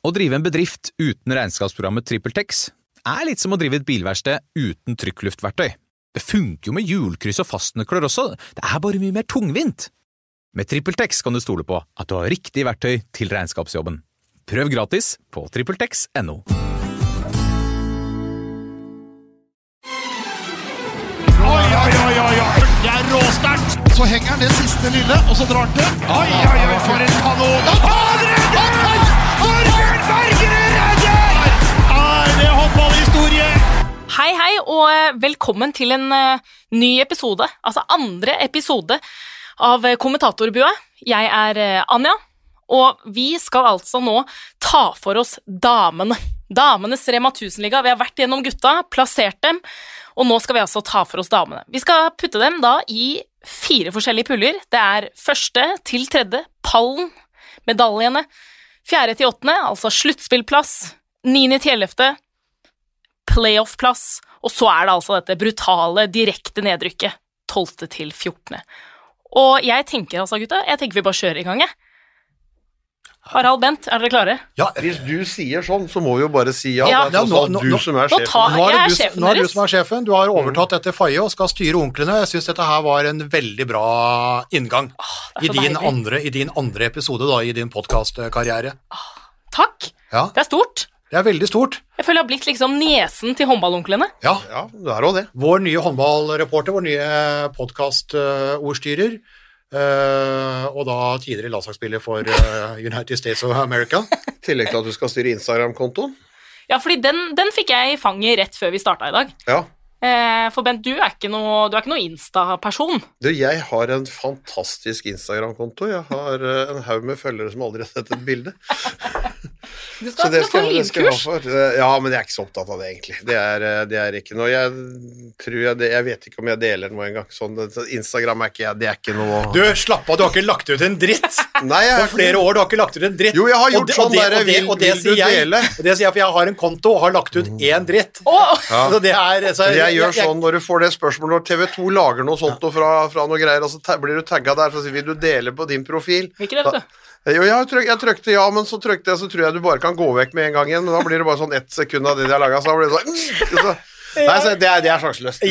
Å drive en bedrift uten regnskapsprogrammet TrippelTex litt som å drive et bilverksted uten trykkluftverktøy. Det funker jo med hjulkryss og fastnøkler også, det bare mye mer tungvint. Med TrippelTex kan du stole på at du har riktig verktøy til regnskapsjobben. Prøv gratis på TrippelTex.no. Oi, det råsterkt! Så henger han det siste lille, og så drar han til. Oi, for en kanon! Han redder! Torbjørn Bergerud redder! Det er håndballhistorie! Hei, og velkommen til en ny episode, altså andre episode av Kommentatorbua. Jeg Anja, og vi skal altså nå ta for oss damene. Damenes Rema 1000-liga. Vi har vært gjennom gutta, plassert dem, og nå skal vi altså ta for oss damene. Vi skal putte dem da i 4 forskjellige puller. Det første til tredje, pallen, medaljene, 4. til 8., altså sluttspillplass, 9. til 11., playoff-plass, og så det altså dette brutale, direkte nedrykket, 12. til 14. Og jeg tenker altså, gutta, vi bare kjører i gang, Harald, Bent, dere klare? Ja, hvis du sier sånn, så må vi jo bare si ja. Ja. Det sånn du som sjefen. Nå er det du som sjefen. Du har overtatt dette Faye og skal styre onklene. Jeg synes dette her var en veldig bra inngang i din andre episode da, i din podcastkarriere. Takk. Ja. Det stort. Det veldig stort. Jeg føler jeg har blitt liksom nesen til håndballonklene. Ja, det også det. Vår nye håndballreporter, vår nye podcast-ordstyrer, og da tidligere landslagsspiller for United States of America. I tillegg til at du skal styre Instagram-kontoen. Ja, fordi den fikk jeg i fanget rett før vi startet i dag. Ja. For Bent, du ikke noe Insta-person. Du, jeg har en fantastisk Instagram-konto. Jeg har en haug med følgere som aldri har sett et bilde. Du skal få linkurs. Ja, men jeg ikke så opptatt av det egentlig. Det ikke noe. Jeg vet ikke om jeg deler noe en gang. Sånn, Instagram det ikke noe. Du, slapp av, du har ikke lagt ut en dritt. Nei, på flere år, du har ikke lagt ut en dritt. Jo, jeg har gjort sånn der, vil du dele? Og det sier jeg, for jeg har en konto og har lagt ut en dritt. Ja. Så det så jeg gjør sånn, når du får det spørsmålet, når TV 2 lager noe sånt fra noe greier, og så blir du tagget der, så vil du dele på din profil. Ikke det, vet du? Jo, jeg trykte ja, men så trykte jeg, så tror jeg du bare kan gå vekk med en gang igjen, men da blir det bare sånn 1 sekund av det de har laget, så blir det sånn Nei, så det sjanseløst.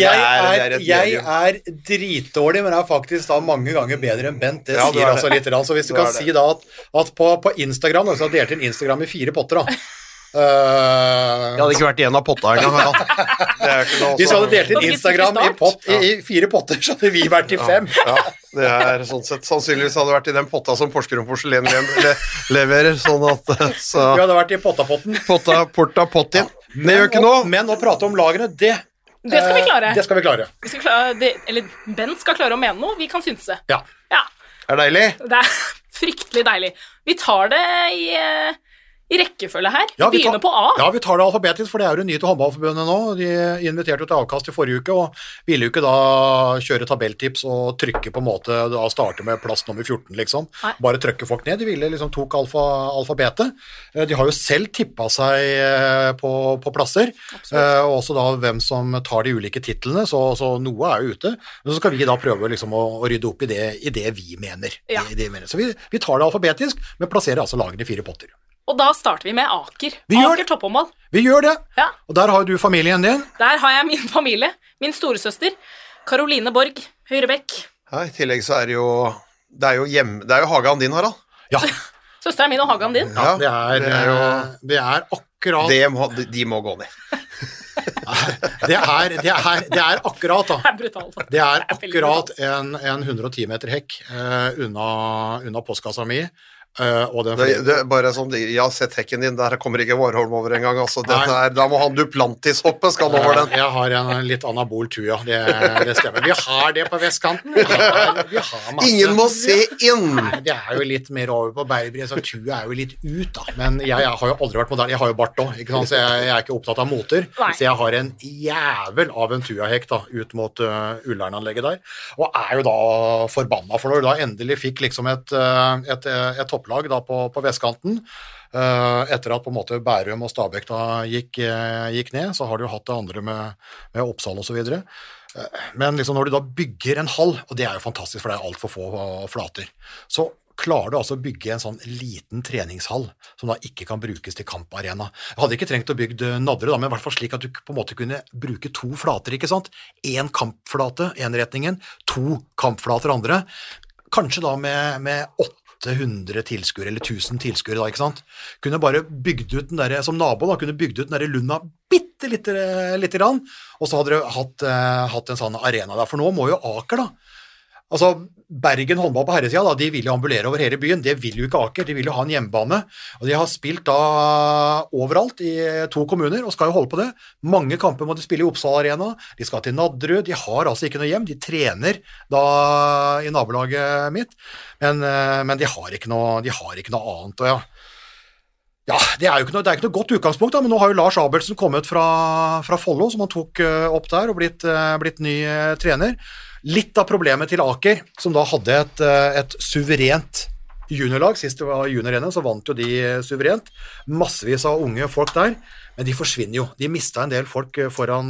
Jeg dritdårlig, men faktisk da mange ganger bedre enn Bent. Det sier altså litt rann. Så hvis du kan si da at på Instagram, så har delt inn Instagram i 4 potter da. Jeg hadde ikke vært i en av potta en gang. Hvis vi hadde delt inn Instagram i 4 potter, så hadde vi vært i 5. Ja, det sånn sett. Sannsynligvis hadde vært i den potta som Porsgrunn Porselen leverer, sånn at så. Vi hadde vært i pottapotten. Porta pottin. Det gjør ikke noe. Men å prate om lagene, det skal vi klare. Det skal vi klare. Eller Bent skal klare å mene noe, vi kan synse. Ja. Det deilig. Det fryktelig deilig. Vi tar det i rekkefølge her. Vi begynner på A. Ja, vi tar det alfabetisk, for det jo nye til håndballforbundet nå. De inviterte til avkast i forrige uke, og ville jo ikke da kjøre tabelltips og trykke på en måte, da starte med plass nummer 14, liksom. Nei. Bare trykke folk ned. De ville liksom tok alfabetet. De har jo selv tippet seg på plasser, og også da hvem som tar de ulike titlene, så noe jo ute. Men så skal vi da prøve liksom å rydde opp i det vi mener. Ja. Så vi tar det alfabetisk, men plasserer altså lagene i 4 potter. Og da starter vi med Aker. Aker topphåndball. Vi gjør det. Ja. Og der har du familien din. Der har jeg min familie. Min storesøster, Karoline Borg, Høyrebekk. Ja, i tillegg så det jo Hagan din, Harald. Ja. Søsteren min og Hagan din. Ja, det akkurat. De må gå ned. det akkurat da. Det brutalt. Det akkurat en 110 meter hekk unna postkassa mi. Bare sånn, jeg har sett hekken din, der kommer ikke Warholm over en gang, altså, da må han Duplantis hoppe, skal han over den. Jeg har en litt anabol tuja, det stemmer. Vi har det på vestkanten. Vi har masse. Ingen må se inn. Nei, det jo litt mer over på Bergbri, så tuja jo litt ut da. Men jeg har jo aldri vært moderne, jeg har jo bart også, ikke sant? Så jeg ikke opptatt av moter. Nei. Så jeg har en jævel av en tuja-hekk da, ut mot Ullern-anlegget der. Og jo da forbanna, for når du da endelig fikk liksom et topplag da på vestkanten, etter at på en måte Bærum og Stabæk da gikk ned, så har du jo hatt det andre med Oppsal og så videre. Men liksom når du da bygger en hall, og det jo fantastisk, for det alt for få flater, så klarer du altså å bygge en sånn liten treningshall som da ikke kan brukes til kamparena. Jeg hadde ikke trengt å bygge Nadderud, da, men i hvert fall slik at du på en måte kunne bruke 2 flater, ikke sant? En kampflate, en retningen, 2 kampflater andre, kanskje da med 800 tilskuere, eller 1000 tilskuere da, ikke sant? Kunne bare bygd ut den der, som nabo da, kunne bygd ut den der Lunda bitte litt grann, og så hadde du hatt en sånn arena der, for nå må jo Aker da, altså Bergen håndball på herresida, da, de vil jo ambulere over hele byen, det vil jo ikke Aker, de vil jo ha en hjemmebane, og de har spilt da overalt i 2 kommuner, og skal jo holde på det. Mange kamper må de spille i Oppsal Arena, de skal til Nadderud, de har altså ikke noe hjem, de trener da i nabolaget mitt, men de har ikke noe annet, og ja, det er jo ikke noe godt utgangspunkt, da, men nå har jo Lars Abelsen kommet fra Follo, som han tok opp der, og blitt ny trener. Litt av problemet til Aker, som da hadde et suverent juniorlag, sist det var junior-NM, så vant jo de suverent, massevis av unge folk der, men de forsvinner jo. De mistet en del folk foran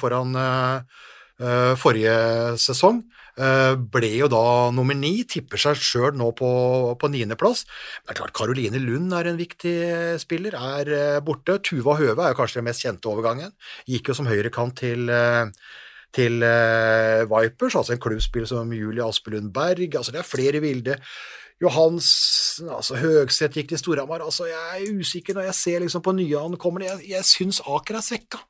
forrige sesong, ble jo da nummer 9, tipper seg selv nå på 9. plass. Det er klart, Caroline Lund er en viktig spiller, er borte. Tuva Høve er jo kanskje den mest kjente overgangen. Gikk jo som høyrekant til Vipers, altså en klubbspill som Julie Aspelund Berg, altså det er flere vilde. Johansen, altså Høgseth gikk til Storhamar, altså jeg er usikker når jeg ser liksom på nye ankommende, jeg synes Aker er svekka.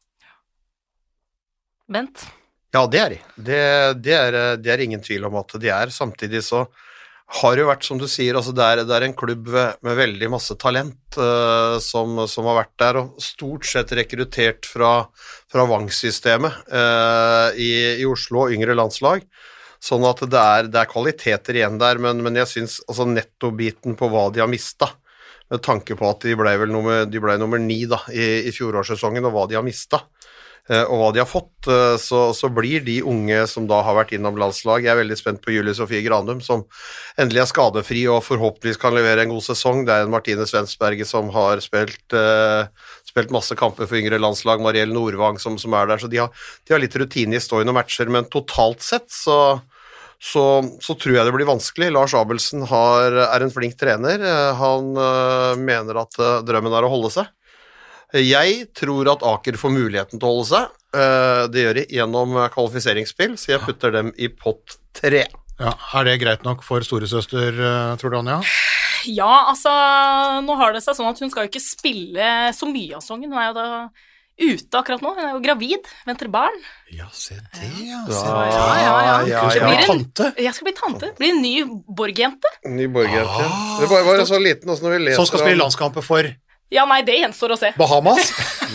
Bent? Ja, det er de. Det er ingen tvil om at de er. Samtidig så har det jo vært, som du sier, altså det er en klubb med veldig masse talent som har vært der, og stort sett rekruttert fra Vang-systemet i Oslo og yngre landslag. Sånn at det er kvaliteter igjen der, men jeg synes altså nettobiten på hva de har mistet, med tanke på at de ble nummer 9 da, i fjorårssesongen, og hva de har mistet, og hva de har fått, så blir de unge som da har vært innom landslag. Jeg er veldig spent på Julie Sofie Granum, som endelig er skadefri og forhåpentligvis kan levere en god sesong. Det er en Martine Svensberget som har spilt masse kamper for yngre landslag, Marielle Nordvang som er der, så de har litt rutine i stående matcher, men totalt sett så tror jeg det blir vanskelig. Lars Abelsen er en flink trener. Han mener at drømmen er å holde seg. Jeg tror at Aker får muligheten til å holde seg. Det gjør de gjennom kvalifiseringsspill, så jeg putter dem i pott 3. Ja, er det greit nok for storesøster, tror du, Anja? Ja, altså, nå har det seg sånn at hun skal jo ikke spille så mye av sesongen. Hun er jo da ute akkurat nå, hun er jo gravid, venter barn. Ja, se det, ja. Ja. Skal bli tante? Jeg skal bli tante. Det blir en ny Borg-jente. Ny Borg-jente, ja. Det var så liten også når vi leser. Som skal spille landskamper for... Ja, nei, det gjenstår å se. Bahamas.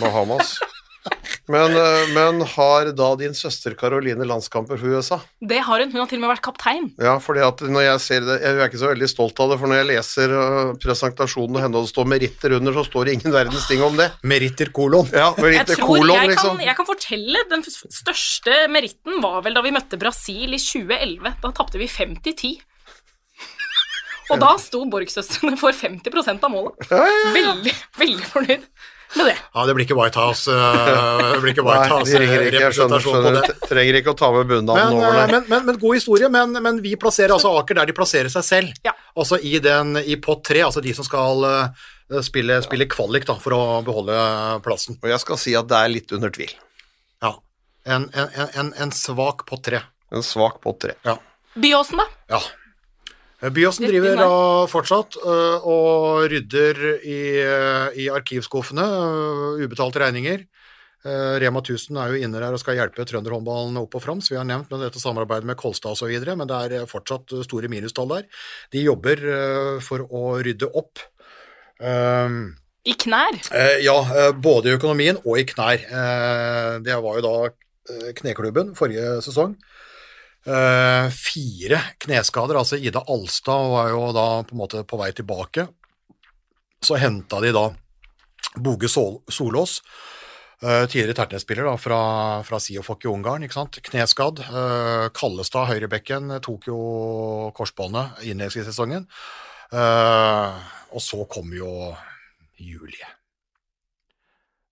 Men har da din søster Caroline landskamper for USA? Det har hun. Hun har til og med vært kaptein. Ja, fordi at når jeg ser det, jeg er ikke så veldig stolt av det, for når jeg leser presentasjonen og henne, og det står meritter under, så står det ingen verdens ting om det. Meritter kolon. Ja, meritter kolon, liksom. Jeg kan fortelle, den største meritten var vel da vi møtte Brasil i 2011. Da tappte vi 5-10. Og da sto Borg-søstrene for 50% av målet. Veldig, veldig fornøyd med det. Ja, det blir ikke White House, representasjon på det. Trenger ikke å ta med bundaden over det. Men god historie, men vi plasserer altså Aker der de plasserer seg selv. Ja. Altså i pott 3, altså de som skal spille kvalik da, for å beholde plassen. Og jeg skal si at det er litt under tvil. Ja, en svak pott 3. En svak pott 3. Ja. Byåsen da? Ja. Byåsen driver da fortsatt og rydder i arkivskuffene, ubetalte regninger. Rema 1000 er jo inne der og skal hjelpe trønderhåndballen opp og frem, så vi har nevnt med dette samarbeidet med Kolstad og så videre, men det er fortsatt store minustall der. De jobber for å rydde opp. I knær? Ja, både i økonomien og i knær. Det var jo da kneklubben forrige sesong. 4 kneskader, altså Ida Alstad var jo da på en måte på vei tilbake. Så hentet de da Boge Solås, tidligere Tertnes-spiller da, fra Siofok i Ungarn, ikke sant? Kneskadd. Kallestad, høyrebekken, tok jo korsbåndet innledningsvis i sesongen. Og så kom jo Julie.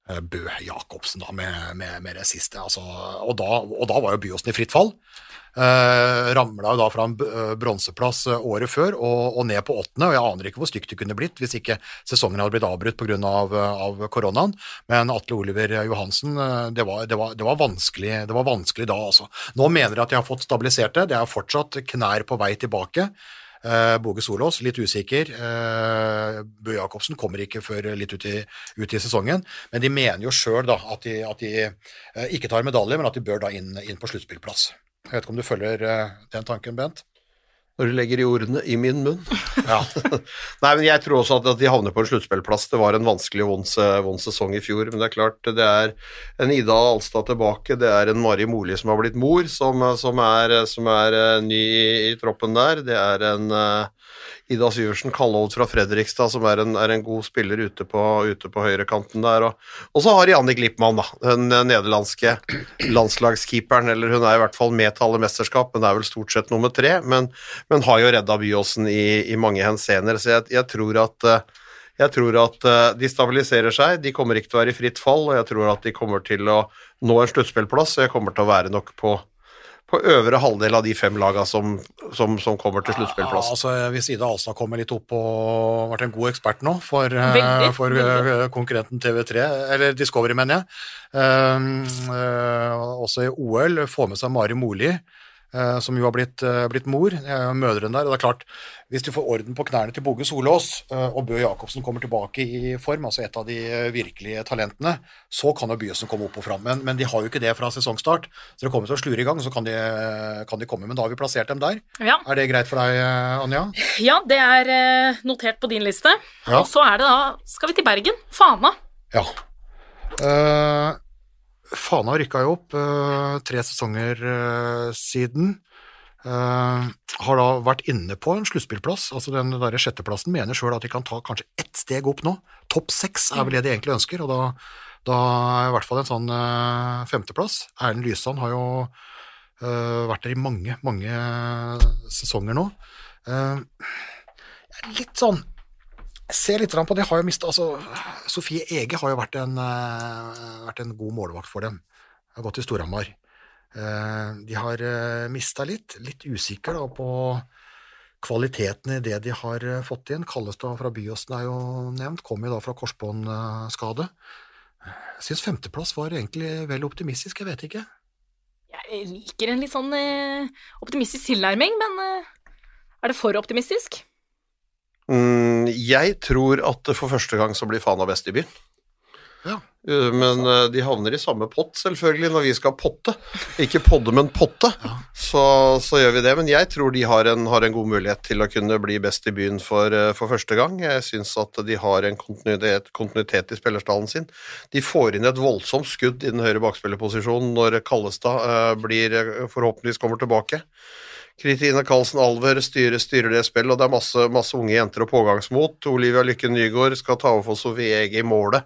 Bø Jacobsen da, med det siste. Altså, og da var jo Byåsen i fritt fall. Ramla jo da fra en bronseplass året før og ned på 8., og jeg aner ikke hvor stygt det kunne blitt hvis ikke sesongen hadde blitt avbrutt på grunn av koronaen, men Atle Oliver Johansen, det var vanskelig da altså. Nå mener jeg at de har fått stabilisert det er fortsatt knær på vei tilbake. Boge Solås, litt usikker. Bø Jacobsen kommer ikke før litt ut i sesongen, men de mener jo selv da at de ikke tar medalje, men at de bør da inn på sluttspillplass. Jeg vet ikke om du følger den tanken, Bent? Når du legger i ordene i min munn. Ja. Nei, men jeg tror også at de havner på en sluttspillplass. Det var en vanskelig og vond sesong i fjor, men det er klart, det er en Ida Alstad tilbake, det er en Mari Moli som har blitt mor, som er ny i troppen der, det er en Ida Syversen Kallold fra Fredrikstad, som er en god spiller ute på høyrekanten der, og så har de Jannik Lippmann, da, den nederlandske landslagskeeperen, eller hun er i hvert fall med til alle mesterskap, men det er vel stort sett nummer 3, men har jo redda Byåsen i mange henseender, så jeg tror at de stabiliserer seg, de kommer ikke til å være i fritt fall, og jeg tror at de kommer til å nå en sluttspillplass, og jeg kommer til å være nok på øvre halvdel av de 5 lagene som kommer til sluttspillplass. Ja, altså hvis Ida Alstad kommer litt opp og vært en god ekspert nå for konkurrenten TV3, eller Discovery mener jeg, også i OL, får med seg Mari Moli, som jo har blitt mor, mødren der, og det er klart, hvis de får orden på knærne til Boge Solås, og Bø Jacobsen kommer tilbake i form, altså et av de virkelige talentene, så kan jo Byåsen komme opp og fram, men de har jo ikke det fra sesongstart, så det kommer til å slure i gang, så kan de komme, men da har vi plassert dem der. Ja. Er det greit for deg, Anja? Ja, det er notert på din liste, ja. Og så er det da, skal vi til Bergen, Fana. Ja, Fana rykket jo opp 3 sesonger siden, har da vært inne på en sluttspillplass, altså den der 6. plassen mener selv at de kan ta kanskje 1 steg opp nå, topp 6 er vel det de egentlig ønsker, og da er i hvert fall en sånn 5. plass. Erlend Lysand har jo vært der i mange sesonger nå. Litt sånn, jeg ser litt på det, har jo mistet, altså Sofie Ege har jo vært en god målvakt for dem, har gått til Storhamar. De har mistet litt usikker da, på kvaliteten i det de har fått inn. Kallestad fra Byåsen er jo nevnt, kom jo da fra korsbåndskade. Jeg synes 5. plass var egentlig vel optimistisk, jeg vet ikke. Jeg liker en litt sånn optimistisk tilnærming, men er det for optimistisk? Jeg tror at for første gang så blir Fana best i byen. Ja. Men de havner i samme pott selvfølgelig når vi skal potte. Ikke podde, men potte. Ja. Så gjør vi det. Men jeg tror de har en god mulighet til å kunne bli best i byen for første gang. Jeg synes at de har en kontinuitet i spillerstallen sin. De får inn et voldsomt skudd i den høyre bakspillerposisjonen når Kallestad forhåpentligvis kommer tilbake. Kristine Karlsen Alver styrer det spillet, og det er masse unge jenter og pågangsmot. Olivia Lykke Nygaard skal ta over for Sofie Ege i målet.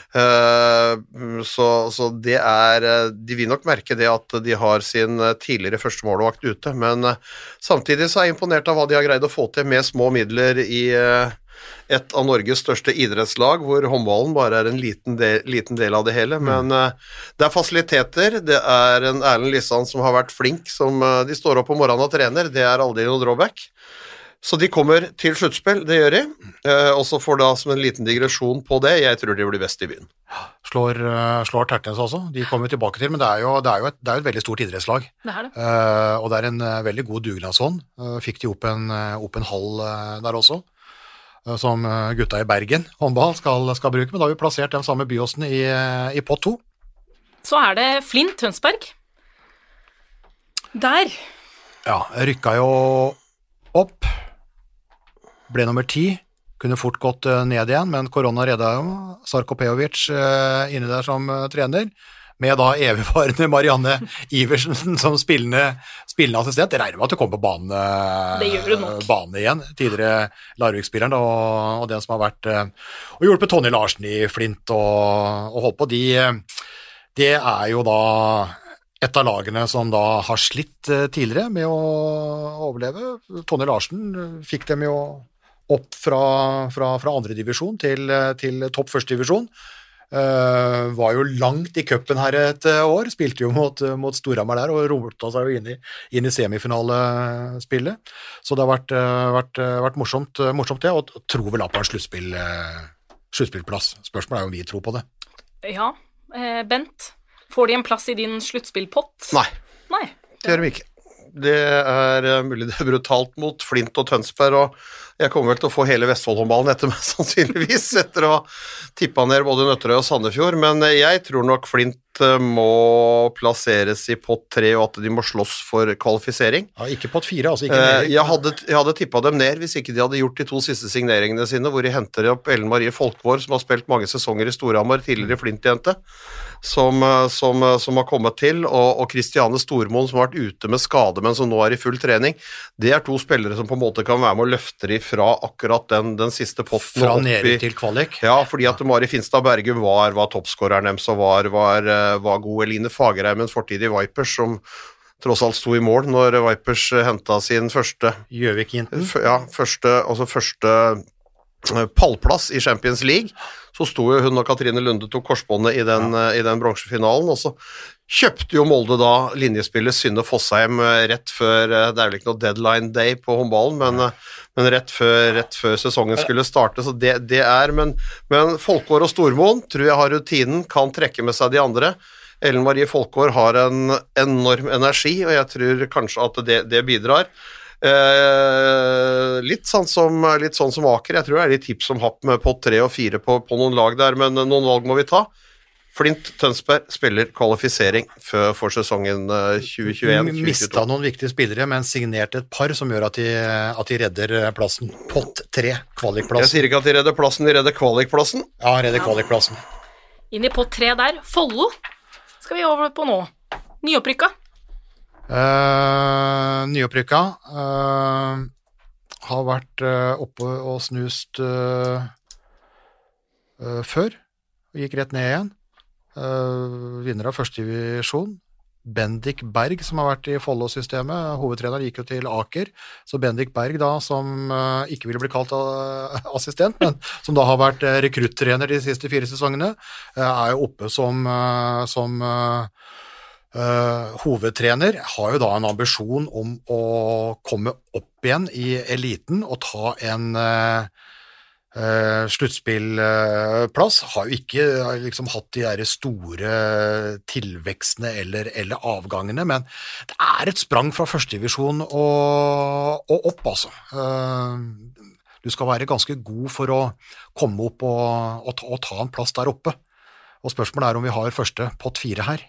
Så det de vil nok merke det at de har sin tidligere første målvakt ute, men samtidig så er jeg imponert av hva de har greid å få til med små midler i et av Norges største idrettslag, hvor håndballen bare er en liten del av det hele, men det er fasiliteter, det er en Erlend Lysand som har vært flink, som de står opp om morgenen og trener, det er aldri noe drawback. Så de kommer til sluttspill, det gjør de, og så får da som en liten digresjon på det, jeg tror de blir best i byen. Slår Tertnes også, de kommer vi tilbake til, men det er jo et veldig stort idrettslag. Det er det. Og det er en veldig god dugnadshånd, fikk de opp en hall der også, som gutta i Bergen håndball skal bruke, men da har vi plassert den samme Byåsen i pott 2. Så er det Flint Tønsberg. Der. Ja, rykket jo opp, ble nummer 10, kunne fort gått ned igjen, men korona reddet jo Sarko Pejovic inne der som trener, med da evigvarende Marianne Iversen som spillende assistent. Jeg regner med at det kommer på bane igjen, tidligere Larvik-spilleren og den som har vært og hjulpet Tonje Larsen i Flint og holdt på. Det er jo da et av lagene som da har slitt tidligere med å overleve. Tonje Larsen fikk dem jo opp fra andre divisjon til topp første divisjon. Var jo langt i cupen her et år, spilte jo mot Storhamar der, og rota seg jo inn i semifinalespillet. Så det har vært morsomt det, og tror vel på en sluttspillplass. Spørsmålet om vi tror på det. Ja, Bent, får de en plass i din sluttspillpott? Nei, Nei. det gjør de ikke. Det mulig det brutalt mot Flint og Tønsberg, og jeg kommer vel til å få hele Vestfold-håndballen etter meg, sannsynligvis, etter å ha tippet ned både Nøtterøy og Sandefjord, men jeg tror nok Flint må plasseres i pott 3, og at de må slåss for kvalifisering. Ja, ikke pott 4, altså ikke mer. Jeg hadde tippet dem ned hvis ikke de hadde gjort de 2 siste signeringene sine, hvor de henter opp Ellen Marie Folkvår, som har spilt mange sesonger i Storhamar, tidligere Flint-jente, som har kommet til, og Kristiane Stormoen, som har vært ute med skade, men som nå i full trening. Det 2 spillere som på en måte kan være med å løfte de fra akkurat den siste potten. Fra nede til kvalik? Ja, fordi at Mari Finstad Bergum var toppskåreren deres, og var god. Eline Fagerheim, en fortidig Vipers, som tross alt sto i mål når Vipers hentet sin første Gjøvik-jenten? Ja, første pallplass i Champions League. Så sto jo hun og Katrine Lunde tok korsbåndet i den bronsefinalen, og så kjøpte jo Molde da linjespillet Synne Fossheim rett før, det vel ikke noe deadline day på håndballen, men rett før sesongen skulle starte, så det men Folkvår og Stormoen tror jeg har rutinen, kan trekke med seg de andre. Ellen Marie Folkvår har en enorm energi, og jeg tror kanskje at det bidrar. Litt sånn som Aker, jeg tror det de tips som happ med pott 3 og 4 på noen lag der, men noen valg må vi ta. Flint Tønsberg spiller kvalifisering for sesongen 2021-2022. Mistet noen viktige spillere, men signerte et par som gjør at de redder plassen. Pott 3, kvalikplassen. Jeg sier ikke at de redder plassen, de redder kvalikplassen. Ja, redder kvalikplassen. Inn i pott 3 der. Follo skal vi over på nå. Nyopprykka. Nyopprykka har vært oppe og snust før, og gikk rett ned igjen. Vinner av første divisjon. Bendik Berg, som har vært i Follo-systemet, hovedtrener, gikk jo til Aker, så Bendik Berg da, som ikke ville bli kalt assistent, men som da har vært rekruttrener de siste 4 sesongene, jo oppe som hovedtrener, har jo da en ambisjon om å komme opp igjen i eliten og ta en sluttspillplass. Har jo ikke liksom hatt de der store tilvekstene eller avgangene, men det et sprang fra førstedivisjon og opp, altså. Du skal være ganske god for å komme opp og ta en plass der oppe. Og spørsmålet om vi har første pott 4 her.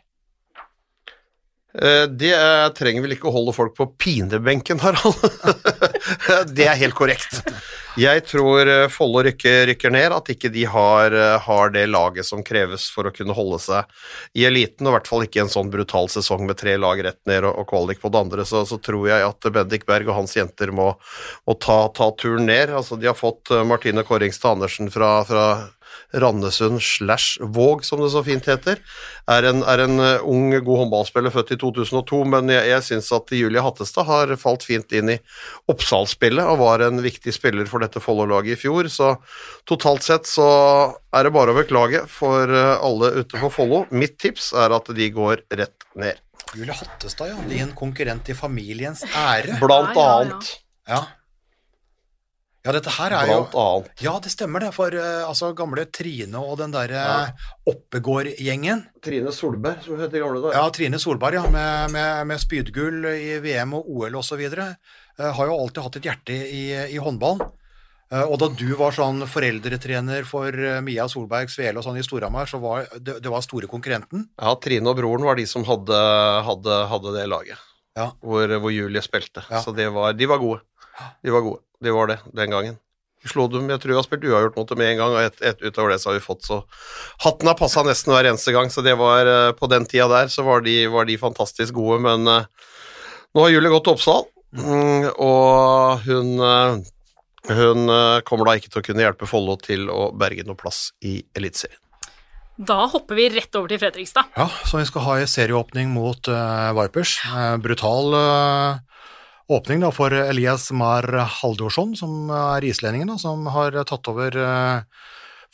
Det trenger vel ikke å holde folk på pinebenken, Harald. Det helt korrekt. Jeg tror Follo rykker ned, at ikke de har det laget som kreves for å kunne holde seg i eliten, og i hvert fall ikke en sånn brutal sesong med 3 lag rett ned og kvalik på det andre, så tror jeg at Bendik Berg og hans jenter må ta turen ned. Altså, de har fått Martine Korringstad Andersen fra Randesund / Våg, som det så fint heter, en ung, god håndballspiller født i 2002, men jeg synes at Julie Hattestad har falt fint inn i oppsalgsspillet og var en viktig spiller for dette Follo-laget i fjor, så totalt sett så det bare å beklage for alle ute på Follo. Mitt tips at de går rett ned. Julie Hattestad, ja, din konkurrent i familiens ære. Blant annet. Ja. Ja, dette her jo... Ja, det stemmer det, for altså gamle Trine og den der Oppegård-gjengen. Trine Solberg, som heter gamle da. Ja, Trine Solberg, ja, med spydgull i VM og OL og så videre. Har jo alltid hatt et hjerte i håndballen. Og da du var sånn foreldretrener for Mia Solberg Svele og sånn i Storhamar, så var det var store konkurrenten. Ja, Trine og broren var de som hadde det laget, ja. Hvor Julie spilte. Ja. Så de var gode. De var det den gangen. Vi slo dem, jeg tror vi har spilt uavgjort mot dem en gang, og et utover det så har vi fått, så hatten har passet nesten hver eneste gang, så det var, på den tida der, så var de fantastisk gode, men nå har Julie gått til Oppsal, og hun kommer da ikke til å kunne hjelpe Follo til å berge noe plass i elitserien. Da hopper vi rett over til Fredrikstad. Ja, så vi skal ha en serieåpning mot Vipers. Brutal åpning da for Elias Mar Haldorsson, som islendingen, da, som har tatt over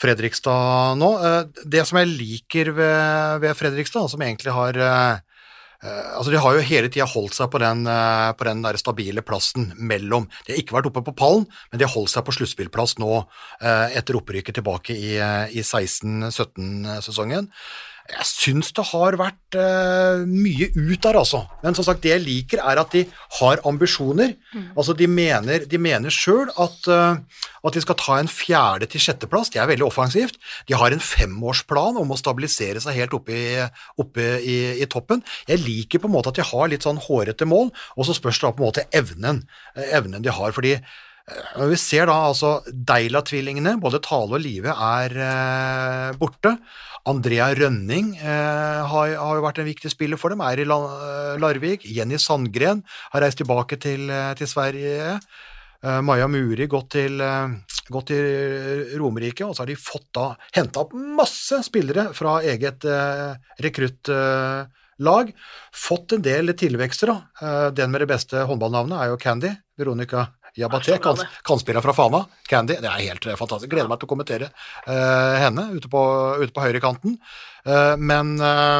Fredrikstad nå. Det som jeg liker ved Fredrikstad, som egentlig har altså de har jo hele tiden holdt seg på den der stabile plassen mellom. De har ikke vært oppe på pallen, men de har holdt seg på sluttspillplass nå etter opprykket tilbake i 16-17-sesongen. Jeg synes det har vært mye ut der, altså. Men som sagt, det jeg liker er at de har ambisjoner. Altså, de mener selv at de skal ta en 4. til 6. plass. Det er veldig offensivt. De har en 5-årsplan om å stabilisere seg helt oppe i toppen. Jeg liker på en måte at de har litt sånn hårete mål, og så spørs det da på en måte evnen de har, fordi når vi ser da, altså Deila-tvillingene, både Tale og Live er borte. Andrea Rønning har jo vært en viktig spiller for dem, er i Larvik. Jenny Sandgren har reist tilbake til Sverige. Maja Muri gått til Romerike, og så har de hentet opp masse spillere fra eget rekruttlag. Fått en del tilvekster da. Den med det beste håndballnavnet er jo Candy, Veronica Jabate, kantspiller fra Fana. Candy, det er helt fantastisk. Gleder meg til å kommentere henne ute på høyrekanten. Men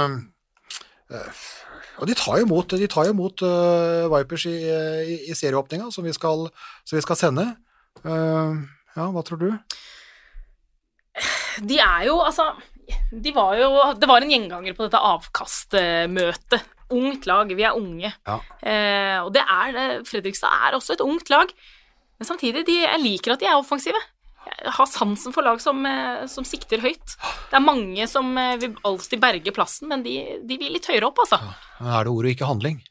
og de tar jo imot Vipers i serieåpninga som vi skal sende. Ja, hva tror du? De er jo, altså det var en gjenganger på dette avkastmøtet. Ungt lag, vi er unge. Ja. Og Fredrikstad er også et ungt lag. Men samtidig, jeg liker at de er offensive. Jeg har sansen for lag som sikter høyt. Det er mange som vil alltid berge plassen, men de vil litt høyere opp, altså. Ja. Er det ord og ikke handling?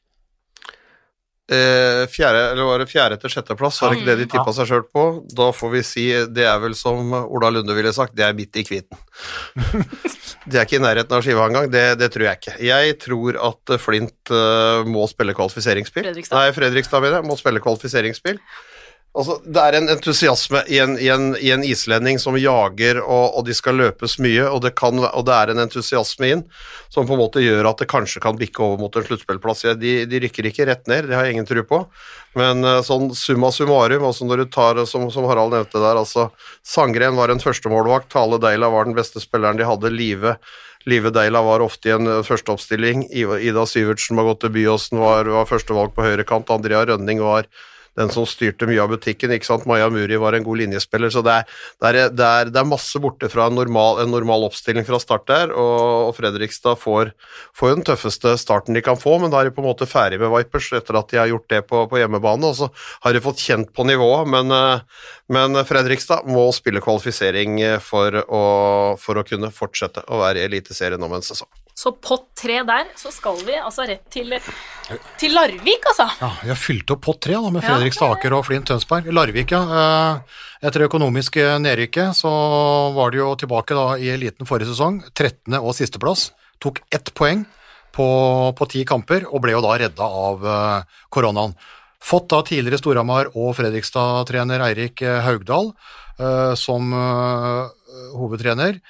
Var det 4. til 6. plass, var det ikke det de tippet seg selv på? Da får vi si, det er vel som Ola Lunde ville sagt, det er midt i kviten. Det er ikke i nærheten av skiva engang, det tror jeg ikke. Jeg tror at Flint må spille kvalifiseringsspill. Fredrikstad må spille kvalifiseringsspill. Altså, det er en entusiasme i en islending som jager, og de skal løpes mye, og det er en entusiasme inn, som på en måte gjør at det kanskje kan bikke over mot en sluttspillplass. De rykker ikke rett ned, det har jeg ingen tro på, men sånn summa summarum, også når du tar, som Harald nevnte der, altså Sandgren var en førstemålvakt, Tale Deila var den beste spilleren de hadde, Live Deila var ofte i en førsteoppstilling, Ida Syvertsen var gått til Byåsen, var førstevalg på høyre kant, Andrea Rønning var den som styrte mye av butikken, ikke sant? Maja Muri var en god linjespiller, så det er masse borte fra en normal oppstilling fra start der, og Fredrikstad får den tøffeste starten de kan få, men da er de på en måte ferdig med Vipers etter at de har gjort det på hjemmebane, og så har de fått kjent på nivået, men Fredrikstad må spille kvalifisering for å kunne fortsette å være i eliteserien om en sesong. Så pott 3 der, så skal vi altså rett til Larvik, altså. Ja, vi har fylt opp pott 3 da, med Fredrikstad, Aker og Flint Tønsberg. Larvik, ja. Etter økonomisk nedrykke, så var det jo tilbake da i eliten forrige sesong. 13. og siste plass. Tok 1 poeng på 10 kamper, og ble jo da redda av koronaen. Fått da tidligere Storhamar og Fredrikstad-trener Eirik Haugdal som hovedtrener.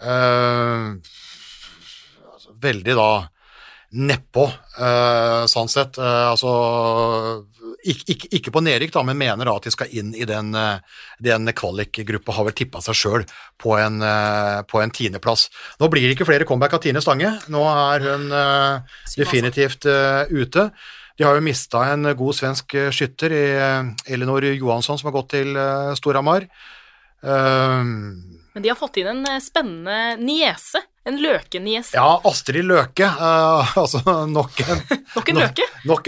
Veldig da nedpå, sånn sett, altså ikke på nedrykk da, men mener da at de skal inn i den kvalikgruppa, har vel tippet seg selv på en 10. plass. Nå blir det ikke flere comeback av Tine Stange, nå er hun definitivt ute. De har jo mistet en god svensk skytter i Elinor Johansson, som har gått til Storhamar. Men de har fått inn en spennende niese, en løkeniese. Ja, Astrid Løke, altså nok en løke. Nok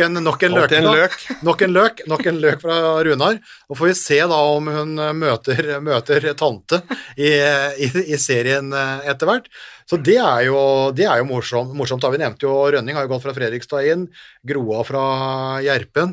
en løk fra Runar. Og får vi se da om hun møter tante i serien etter hvert. Så det er jo morsomt da. Vi nevnte jo Rønning har jo gått fra Fredrikstad inn, Groa fra Gjerpen.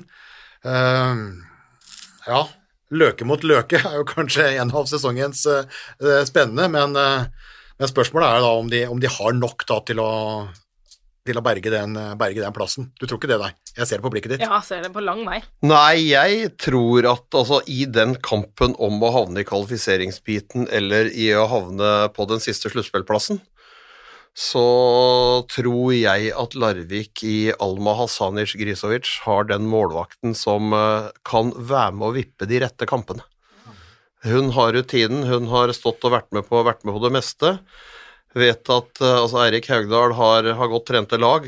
Ja, løke mot løke er jo kanskje en av sesongens spennende, men spørsmålet er da om de har nok da til å berge den plassen. Du tror ikke det, nei? Jeg ser det på blikket ditt. Ja, jeg ser det på lang vei. Nei, jeg tror at altså, i den kampen om å havne i kvalifiseringsbiten eller i å havne på den siste sluttspillplassen, så tror jeg at Larvik i Alma Hassanic Grisovic har den målvakten som kan være med å vippe de rette kampene. Hun har rutinen, hun har stått og vært med på det meste. Vet at Eirik Haugdal har godt trente lag.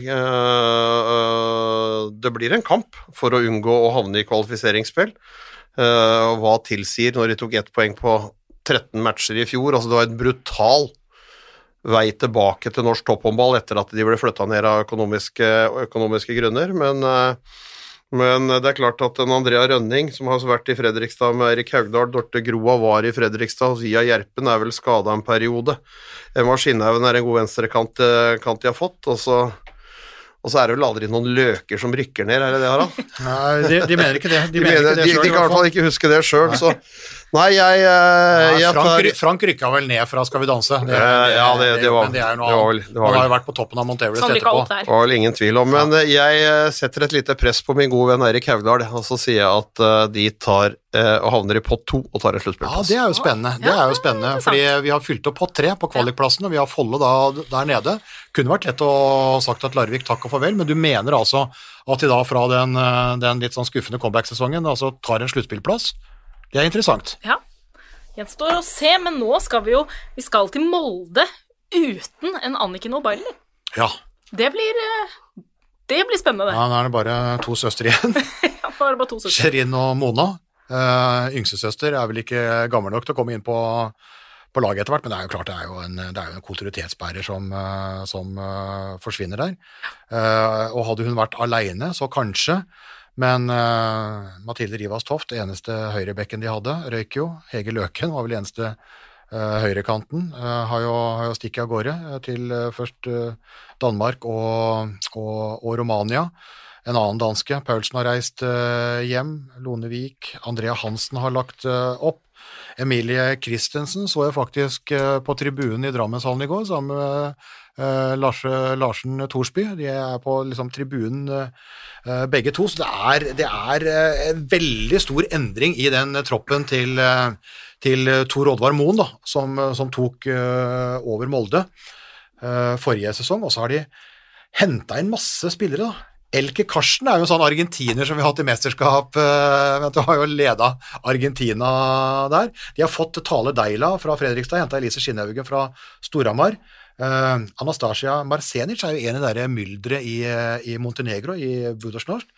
Det blir en kamp for å unngå å havne i kvalifiseringsspill. Hva tilsier når de tok 1 poeng på 13 matcher i fjor? Altså det var en brutal vei tilbake til norsk topphåndball etter at de ble flyttet ned av økonomiske grunner, men det er klart at en Andrea Rønning, som har vært i Fredrikstad med Eirik Haugdal, Dorte Groa var i Fredrikstad, Zia Gjerpen er vel skadet en periode. Emma Skinnhaugen er en god venstrekant de har fått, og så er det vel aldri noen løker som rykker ned, er det Harald? Nei, de mener ikke det. De kan i hvert fall ikke huske det selv, så nei, Frank rykket vel ned fra Skal vi danse. Det var han har jo vært på toppen av Mount Everest etterpå. Det var vel ingen tvil om, men jeg setter et lite press på min gode venn Eirik Haugdal, og så sier jeg at de tar og havner i pott 2 og tar en sluttspillplass. Ja, det er jo spennende, fordi vi har fylt opp pott 3 på kvalikplassen, og vi har Folle der nede. Kunne vært lett å sagt at Larvik takk og farvel, men du mener altså at de da fra den litt sånn skuffende comeback-sesongen altså tar en sluttspillplass? Det er interessant. Ja, gjenstår å se, men nå skal vi skal til Molde uten en Anniken O'Bailey. Ja. Det blir spennende, det. Ja, nå er det bare 2 søstre igjen. Ja, bare 2 søstre. Sherin og Mona. Yngste søster er vel ikke gammel nok til å komme inn på laget etter hvert, men det er jo klart det er jo en kulturutetsbærer som forsvinner der. Og hadde hun vært alene, så kanskje, men Mathilde Rivas Toft, eneste høyrebekken de hadde, røyk jo. Hege Løken var vel eneste høyrekanten, har jo stikket av gårde til først Danmark og Romania. En annen danske, Paulsen har reist hjem, Lone Vik, Andrea Hansen har lagt opp. Emilie Christensen så jeg faktisk på tribunen i Drammenshallen i går, sammen med Larsen Torsby. De er på liksom tribunen begge to, så det er en veldig stor endring i den troppen til Tor Oddvar Moen, da, som tok over Molde forrige sesong, og så har de hentet inn masse spillere da. Elke Karsten er jo en sånn argentiner som vi har hatt i mesterskap, du har jo ledet Argentina der. De har fått Tale Deila fra Fredrikstad, hentet Elise Skinnhaugen fra Storhamar. Anastasia Marsenic er jo en i der myldre i Montenegro, i Budućnost.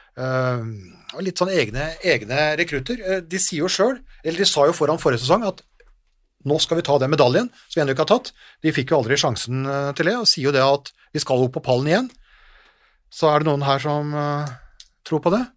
Litt sånn egne rekrutter. De sier jo selv, eller de sa jo foran forrige sesong at nå skal vi ta den medaljen, som vi ennå ikke har tatt. De fikk jo aldri sjansen til det, og sier jo det at vi skal opp på pallen igjen. Så er det noen her som tror på det?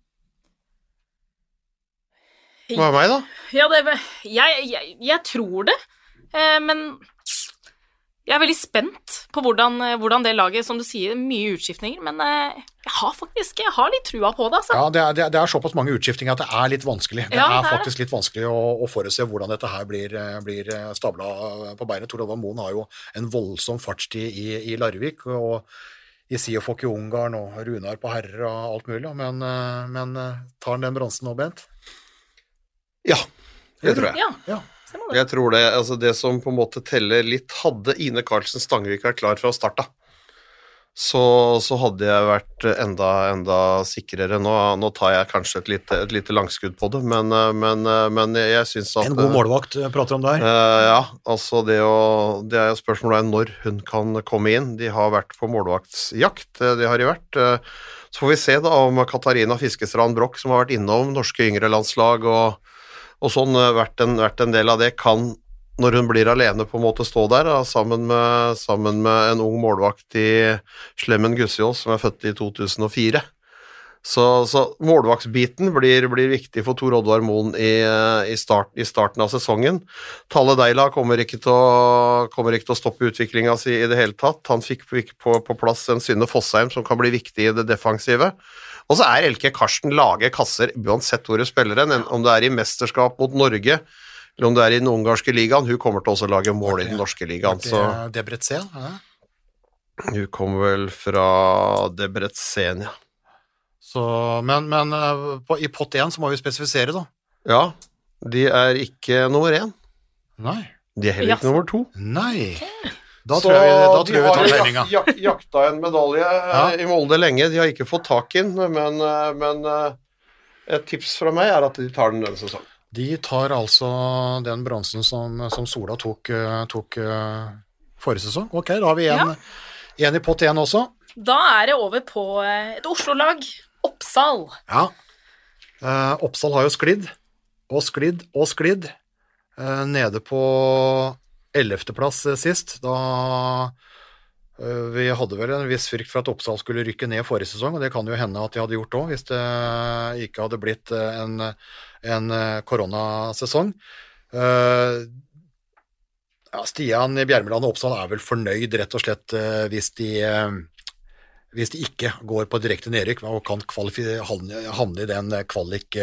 Hva er meg da? Ja, jeg tror det, men jeg er veldig spent på hvordan det laget, som du sier, mye utskiftninger, men jeg har litt trua på det, altså. Ja, det er såpass mange utskiftninger at det er litt vanskelig. Det er faktisk litt vanskelig å forutse hvordan dette her blir stablet på beinet. Tor Oddvar Moen har jo en voldsom fartstid i Larvik, og i Siofok i Ungarn og Runar på herrer og alt mulig, men tar han den bronsen nå, Bent? Ja, det tror jeg. Ja. Jeg tror det, altså det som på en måte teller litt, hadde Ine Karlsen Stangvik vært klar fra å starte, så hadde jeg vært enda sikrere. Nå tar jeg kanskje et lite langskudd på det, men jeg synes at en god målvakt prater om der. Ja, altså det er jo spørsmålet når hun kan komme inn. De har vært på målvaktsjakt, det har de vært. Så får vi se da om Katarina Fiskestrand Broch, som har vært innom norske yngre landslag og sånn, vært en del av det, kan, når hun blir alene på en måte stå der, da, sammen med en ung målvakt i Slemmen Gussiås, som er født i 2004. Så målvaktsbiten blir viktig for Tor Oddvar Moen i starten av sesongen. Tale Deila kommer ikke til å stoppe utviklingen sin i det hele tatt. Han fikk på plass en Synne Fossheim som kan bli viktig i det defensive. Og så er Elke Karsten lager kasser uansett hvor du spiller om det er i mesterskap mot Norge, eller om det er i den ungarske ligaen. Hun kommer til også å lage mål i den norske ligaen. Debrecen, ja. Hun kommer vel fra Debrecen, ja. Så, men i pott 1 så må vi spesifisere da. Ja, de er ikke nummer 1. Nei. De er heller ikke nummer 2. Nei. Da tror jeg vi tar tegninga. Jakta en medalje i Molde lenge. De har ikke fått tak i den, men et tips fra meg er at de tar den denne sesongen. De tar altså den bronsen som Sola tok forrige sesong. Ok, da har vi en i pott 1 også. Da det over på et Oslo-lag, Oppsal. Ja, Oppsal har jo sklidd, og sklidd, nede på 11. plass sist, da vi hadde vel en viss frykt for at Oppsal skulle rykke ned forrige sesong, og det kan jo hende at de hadde gjort også, hvis det ikke hadde blitt en koronasesong. Stian Bjermeland og Oppsal vel fornøyd rett og slett hvis de ikke går på direkte nedrykk og kan havne i den kvalik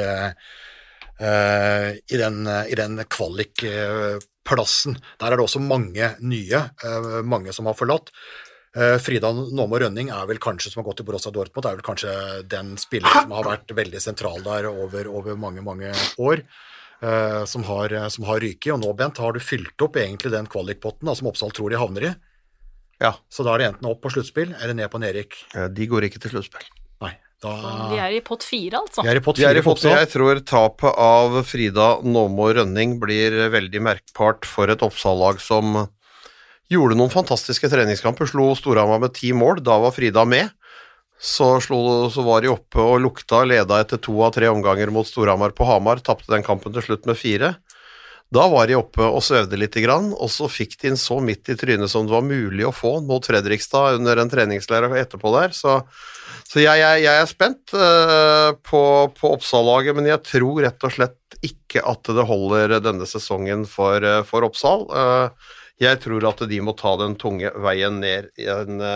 i den kvalikplassen. Der det også mange nye, mange som har forlatt. Frida Nåmo Rønning vel kanskje, som har gått til Borussia Dortmund, vel kanskje den spilleren som har vært veldig sentral der over mange år. Som har ryket, og nå, Bent, har du fylt opp egentlig den kvalikpotten som Oppsal tror de havner i. Ja. Så da det enten opp på sluttspill, eller ned på nedrykk. De går ikke til sluttspill. Nei. De i pott 4, altså. De i pott 4 på Oppsal. Jeg tror tapet av Frida Nåmo Rønning blir veldig merkbart for et Oppsal-lag som gjorde noen fantastiske treningskamper, slo Storhamar med 10 mål, da var Frida med. Så var de oppe og lukta, leda etter 2 av 3 omganger mot Storhamar på Hamar, tappte den kampen til slutt med 4. Da var de oppe og svevde litt grann, og så fikk de en så midt i trynet som det var mulig å få mot Fredrikstad under en treningsleir etterpå der, så jeg spent på Oppsal-laget, men jeg tror rett og slett ikke at det holder denne sesongen for Oppsal. Jeg tror at de må ta den tunge veien ned i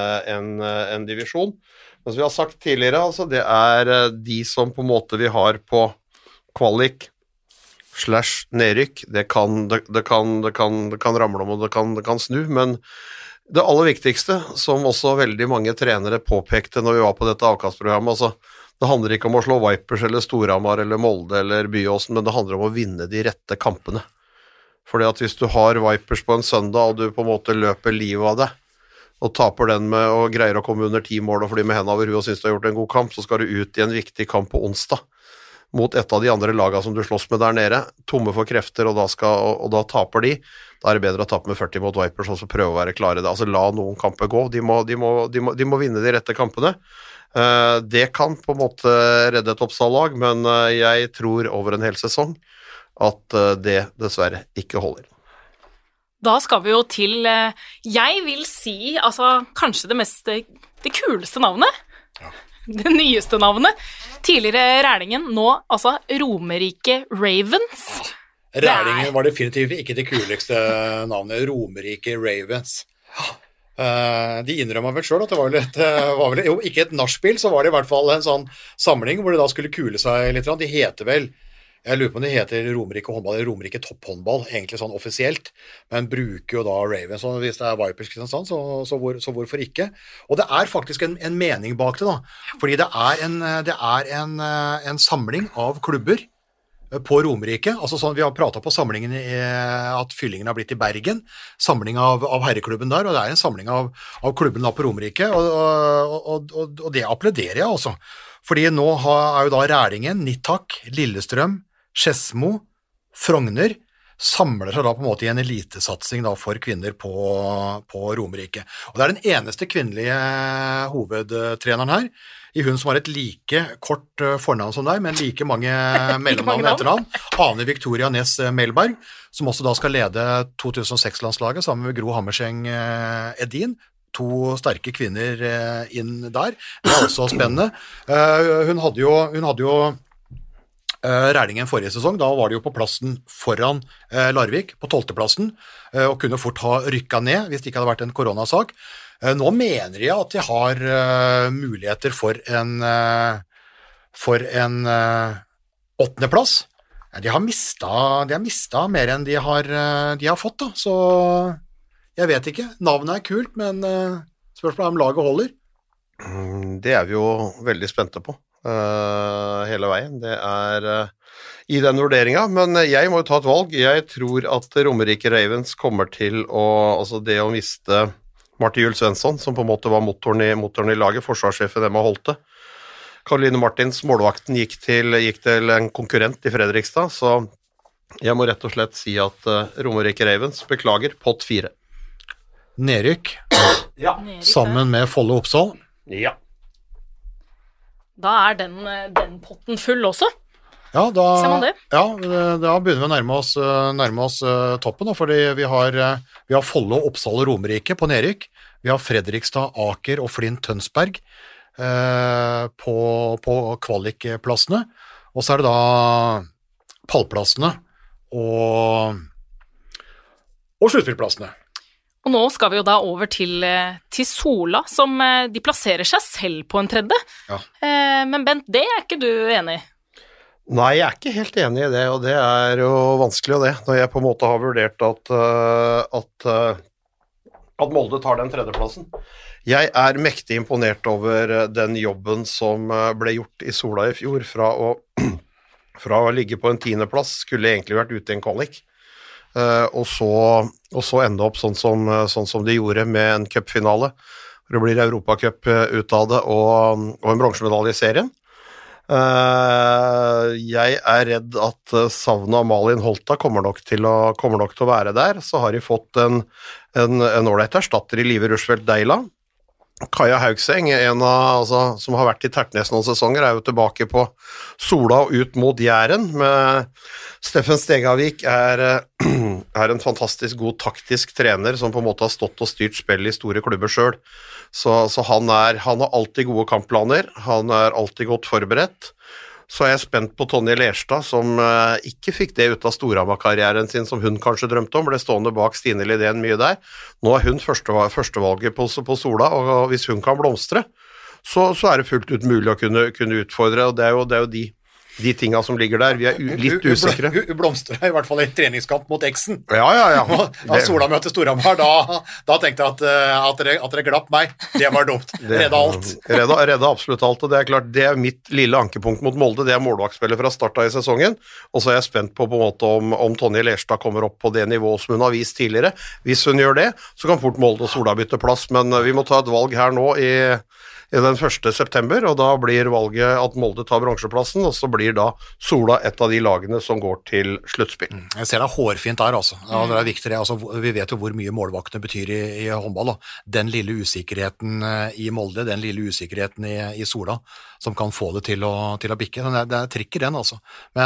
en divisjon. Men som vi har sagt tidligere, altså, det de som på en måte vi har på kvalik /nedrykk, det kan ramle om, og det kan snu, men det aller viktigste, som også veldig mange trenere påpekte når vi var på dette avkastprogrammet, altså, det handler ikke om å slå Vipers eller Storhamar eller Molde eller Byåsen, men det handler om å vinne de rette kampene. Fordi at hvis du har Vipers på en søndag, og du på en måte løper livet av det, og taper den med og greier å komme under 10 mål og fly med hendene over huet og synes du har gjort en god kamp, så skal du ut i en viktig kamp på onsdag mot et av de andre lagene som du slåss med der nede, tomme for krefter, og da taper de. Da det bedre å tape med 40 mot Vipers og så prøve å være klare. Altså la noen kamper gå. De må vinne de rette kampene. Det kan på en måte redde et Oppsal-lag, men jeg tror over en hel sesong at det dessverre ikke holder. Da skal vi jo til, jeg vil si, altså kanskje det kuleste navnet. Ja. Det nyeste navnet. Tidligere Rælingen, nå altså Romerike Ravens. Rælingen var definitivt ikke det kuleste navnet, Romerike Ravens. De innrømmer vel selv at det var vel jo, ikke et nachspiel, så var det i hvert fall en sånn samling hvor det da skulle kule seg litt. De heter vel, jeg lurer på om det heter Romerike håndball eller Romerike topphåndball, egentlig sånn offisielt, men bruker jo da Ravens, og hvis det Vipers Kristiansand, så hvorfor ikke? Og det faktisk en mening bak det da, fordi det en samling av klubber på Romerike, altså sånn, vi har pratet på samlingen at fyllingen har blitt i Bergen, samling av herreklubben der, og det en samling av klubben da på Romerike, og det applauderer jeg også, fordi nå jo da Rælingen, Nittak, Lillestrøm, Skedsmo, Frogner samler seg da på en måte i en elitesatsing da for kvinner på Romerike. Og det den eneste kvinnelige hovedtreneren her, i hun som har et like kort fornavn som deg, men like mange mellomnavn og etternavn, Ane Victoria Næss Melberg, som også da skal lede 2006-landslaget sammen med Gro Hammerseng Edin, 2 sterke kvinner inn der. Det også spennende. Hun hadde jo Rælingen forrige sesong, da var det jo på plassen foran Larvik, på 12. plassen, og kunne fort ha rykket ned hvis det ikke hadde vært en koronasak. Nå mener jeg at de har muligheter for en 8. plass. De har mistet mer enn de har fått, da, så jeg vet ikke. Navnet kult, men spørsmålet om laget holder. Det vi jo veldig spente på. Hele veien. Det i den vurderingen, men jeg må jo ta et valg. Jeg tror at Romerike Ravens kommer til altså det å miste Marte Juel Svensson, som på en måte var motoren i laget, forsvarssjefen Emma Holte. Caroline Martins, målvakten, gikk til en konkurrent i Fredrikstad, så Jeg må rett og slett si at Romerike Ravens beklager pott 4. Nedrykk, Ja. sammen med Follo Oppsal. Ja. Da er den potten full også. Ja, Ser man det? Da begynner vi å nærme oss toppen, da, fordi vi har Follo, Oppsal og Romerike på nedrykk. Vi har Fredrikstad, Aker og Flint Tønsberg på kvalikplassene. Og så er det da pallplassene og sluttspillplassene. Og nå skal vi jo da over til Sola, som de plasserer seg selv på en tredje. Ja. Men Bent, det er ikke du enig i? Nei, jeg er ikke helt enig i det, og det er jo vanskelig å det, når jeg på en måte har vurdert at Molde tar den tredjeplassen. Jeg er mektig imponert over den jobben som ble gjort i Sola i fjor, fra å ligge på en 10. plass, skulle egentlig vært ute i en kvalik, og så ende opp sånn som de gjorde med en cupfinale, hvor det blir Europacup ut av det, og en bronsemedalje i serien. Jeg er redd at savnet av Malin Holta kommer nok til å være der. Så har de fått en ålreit erstatter i Live Rushfeldt Deila. Kaja Haugseng, som har vært i Tertnes noen sesonger, er jo tilbake på Sola og ut mot Jæren. Med Steffen Stegavik er en fantastisk god taktisk trener som på en måte har stått og styrt spill i store klubber selv. Så han har alltid gode kampplaner, han er alltid godt forberedt. Så er jeg spent på Tonje Lerstad, som ikke fikk det ut av Storhamar-karrieren sin som hun kanskje drømte om, ble stående bak Stine Lidén mye der. Nå er hun førstevalget på Sola, og hvis hun kan blomstre, så er det fullt ut mulig å kunne utfordre, og det er jo de tingene som ligger der. Vi er litt usikre. Hun blomstret i hvert fall i treningskamp mot Eksen. Ja. Da Sola møtte Storhamar, da tenkte jeg at dere glapp meg. Det var dumt. Redda alt. Redda absolutt alt, og det er klart, det er mitt lille ankepunkt mot Molde. Det er målvaktspillet fra starta i sesongen, og så er jeg spent på en måte om Tonje Lerstad kommer opp på det nivået som hun har vist tidligere. Hvis hun gjør det, så kan fort Molde og Sola bytte plass, men vi må ta et valg her nå i den 1. september, og da blir valget at Molde tar bronseplassen, og så blir da Sola et av de lagene som går til sluttspill. Jeg ser det hårfint der, altså. Ja, det er viktig det. Altså, vi vet jo hvor mye målvaktene betyr i håndball. Da. Den lille usikkerheten i Molde, den lille usikkerheten i Sola, som kan få det til å bikke. Det er trikk i den, altså.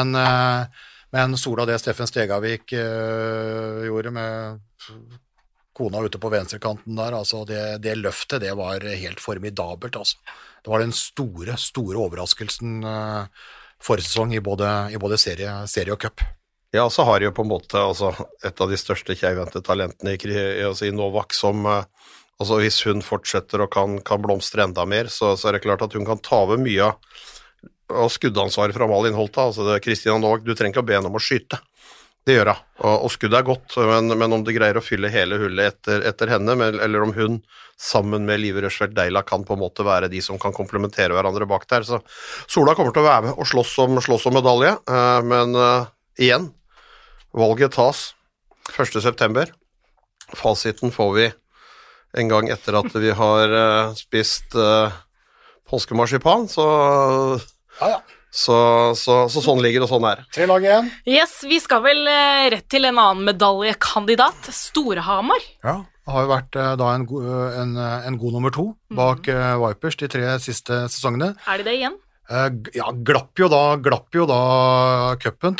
Men Sola, det Steffen Stegavik gjorde med kona ute på venstrekanten der, altså det løftet, det var helt formidabelt, altså. Det var den store overraskelsen forrige sesong i både serie og cup. Ja, så har de jo på en måte et av de største keivhendte talentene i Novak, som hvis hun fortsetter og kan blomstre enda mer, så er det klart at hun kan ta over mye av skuddansvaret fra Malin Holta. Kristina Novak, du trenger ikke å be henne om å skyte. Det gjør hun, og skuddet er godt, men om det greier å fylle hele hullet etter henne, eller om hun sammen med Live Rushfeldt Deila kan på en måte være de som kan komplementere hverandre bak der, så Sola kommer til å være med og slåss om medalje, men igjen, valget tas 1. september, fasiten får vi en gang etter at vi har spist påskemarsipan, så ja. Så sånn ligger det, og sånn er. 3 lag igjen. Yes, vi skal vel rett til en annen medaljekandidat, Storhamar. Ja, det har jo vært da en god nummer 2 bak Vipers de 3 siste sesongene. Er de det igjen? Ja, glapp jo da cupen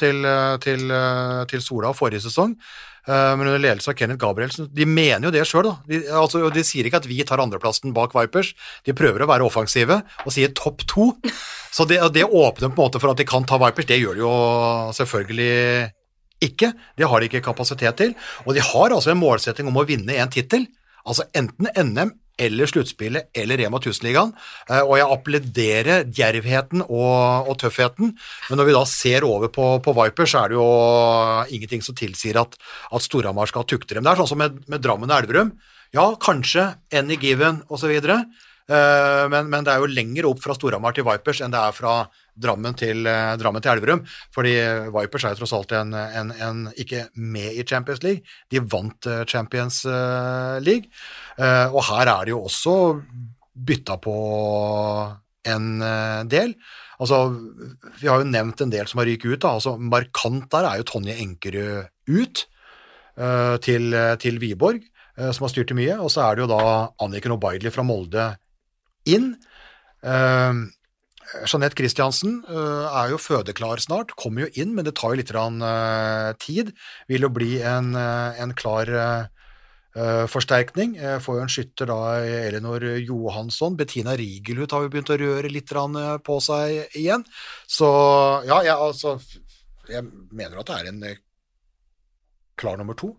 til Sola forrige sesong. Men under ledelse av Kenneth Gabrielsen, de mener jo det selv da, de sier ikke at vi tar andreplassen bak Vipers, de prøver å være offensive og sier topp 2, så det åpner på en måte for at de kan ta Vipers, det gjør de jo selvfølgelig ikke, det har de ikke kapasitet til, og de har altså en målsetting om å vinne en titel, altså enten NM eller sluttspillet, eller Rema 1000-ligaen, og jeg applauderer djervheten og tøffheten, men når vi da ser over på Vipers, så er det jo ingenting som tilsier at Storhamar skal tukte dem. Det er sånn som med Drammen og Elverum, ja, kanskje, any given, og så videre, men det er jo lenger opp fra Storhamar til Vipers enn det er fra Drammen til Elverum, fordi Vipers er jo tross alt en ikke med i Champions League, de vant Champions League, og her er det jo også bytta på en del. Altså, vi har jo nevnt en del som har ryket ut, da. Altså, markant der jo Tonje Enkerød ut til Viborg, som har styrt mye, og så det jo da Anniken Obaidli fra Molde inn. Jeanette Christiansen jo fødeklar snart, kommer jo inn, men det tar jo litt tid. Vil jo bli en klar forsterkning. Får jo en skytter da, Elinor Johansson. Bettina Rigelhut har jo begynt å røre litt på seg igjen. Så ja, jeg mener at det en klar nummer 2.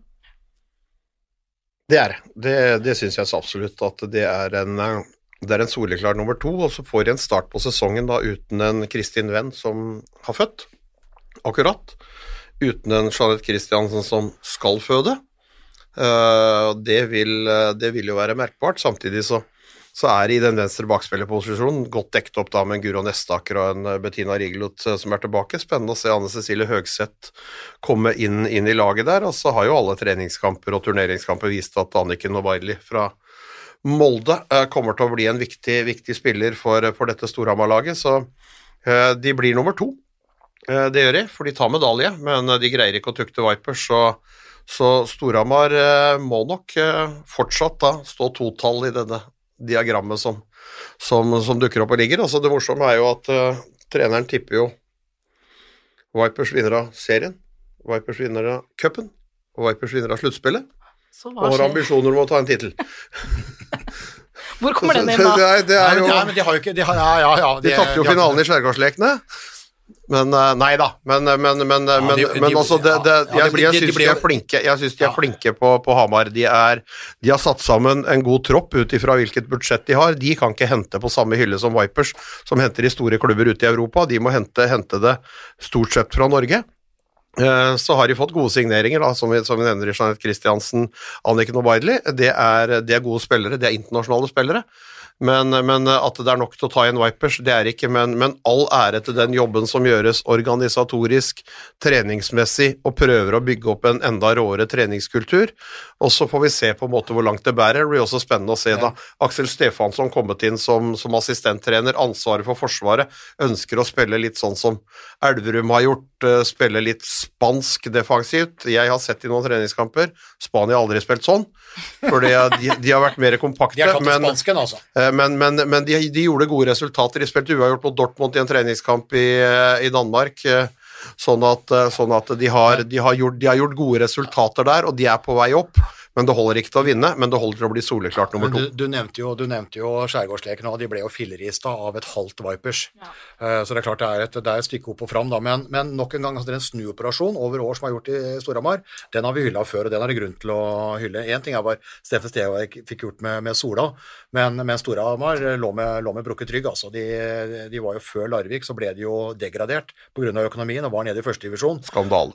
Det synes jeg så absolutt at det en soleklar nummer 2, og så får de en start på sesongen da uten en Kristin Venn som har født, akkurat, uten en Jeanette Christiansen som skal føde. Det vil jo være merkbart. Samtidig så det i den venstre bakspillerposisjonen godt dekket opp da med en Guro Nestaker og en Bettina Rigelot som tilbake. Spennende å se Anne Cecilie Høgseth komme inn i laget der, og så har jo alle treningskamper og turneringskamper vist at Anniken Obaidli fra Molde kommer til å bli en viktig spiller for dette Storhamar-laget, så de blir nummer 2. Det gjør de, for de tar medalje, men de greier ikke å tukte Vipers, så Storhamar må nok fortsatt da stå 2-tall i denne diagrammet som dukker opp og ligger. Altså det morsomme jo at treneren tipper jo Vipers vinner av serien, Vipers vinner av cupen, og Vipers vinner av sluttspillet, og har ambisjoner om å ta en titel. Hvor kommer den inn da? Det jo... men de har jo ikke... De tappte jo finalen i Skjærgårdslekene. Men nei da, men også jeg synes de flinke på Hamar. De har satt sammen en god tropp ut ifra hvilket budsjett de har. De kan ikke hente på samme hylle som Vipers, som henter de store klubber ute i Europa. De må hente det stort sett fra Norge. Så har de fått gode signeringer da, som vi nevner i Jeanette Christiansen, Anniken Obaidli. Det er gode spillere, det internasjonale spillere. Men at det nok til å ta igjen Vipers, det ikke, men all ære til den jobben som gjøres organisatorisk, treningsmessig, og prøver å bygge opp en enda råere treningskultur, og så får vi se på en måte hvor langt det bærer. Det blir også spennende å se da Aksel Stefansson kommet inn som assistenttrener, ansvaret for forsvaret, ønsker å spille litt sånn som Elverum har gjort, spille litt spansk defensivt. Jeg har sett i noen treningskamper, Spania har aldri spilt sånn, for de har vært mer kompakte. De har tatt til spansken, altså. Men de gjorde gode resultater. De spilte uavgjort mot Dortmund i en treningskamp i Danmark, sånn at de har gjort gode resultater der, og de på vei opp. Men det holder ikke til å vinne, men det holder til å bli soleklart nummer 2. Du nevnte jo Skjærgårdsleken, og de ble jo fillerista av et halvt Vipers. Ja. Så det klart det et stykke opp og fram da, men nok en gang, altså, det en snuoperasjon over år som har gjort i Storhamar, den har vi hyllet før, og den har det grunn til å hylle. En ting var Steffen Stevik fikk gjort med Sola, men Storhamar lå med brukket rygg, altså. De var jo før Larvik, så ble de jo degradert på grunn av økonomien, og var nede i første divisjon. Skandal.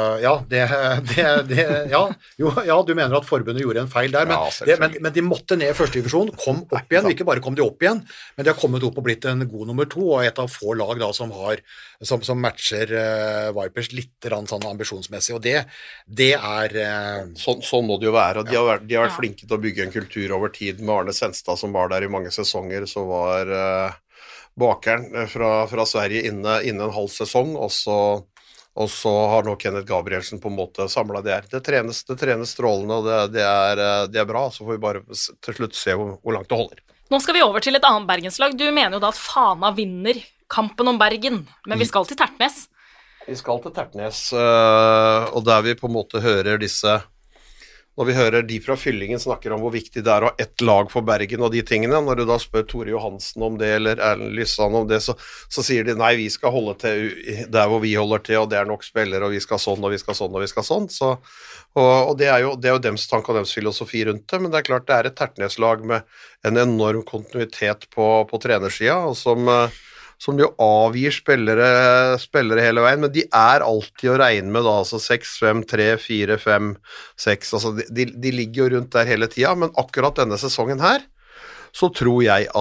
Du mener at forbundet gjorde en feil der, men de måtte ned i første divisjon, kom opp igjen, ikke bare kom de opp igjen, men de har kommet opp og blitt en god nummer 2, og et av få lag da som matcher Vipers litt sånn ambisjonsmessig, og det sånn må det jo være, og de har vært flinke til å bygge en kultur over tid med Arne Senstad som var der i mange sesonger, så var bakeren fra Sverige inne en halv sesong, og så har nå Kenneth Gabrielsen på en måte samlet det trenes strålende, og det er bra, så får vi bare til slutt se hvor langt det holder. Nå skal vi over til et annet Bergenslag. Du mener jo da at Fana vinner kampen om Bergen, men vi skal til Tertnes. Vi skal til Tertnes, og der vi på en måte hører når vi hører de fra Fyllingen snakker om hvor viktig det å ha ett lag for Bergen og de tingene, når du da spør Tore Johansen om det, eller Erlend Lysand om det, så sier de nei, vi skal holde til der hvor vi holder til, og det nok spillere, og vi skal sånn, og vi skal sånn, og vi skal sånn, og det er jo dems tanke og dems filosofi rundt det, men det klart det et Tertnes-lag med en enorm kontinuitet på trenersida, og som jo avgir spillere hele veien, men de alltid å regne med da, altså 6, 5, 3, 4, 5, 6, altså de ligger jo rundt der hele tiden, men akkurat denne sesongen her, så tror jeg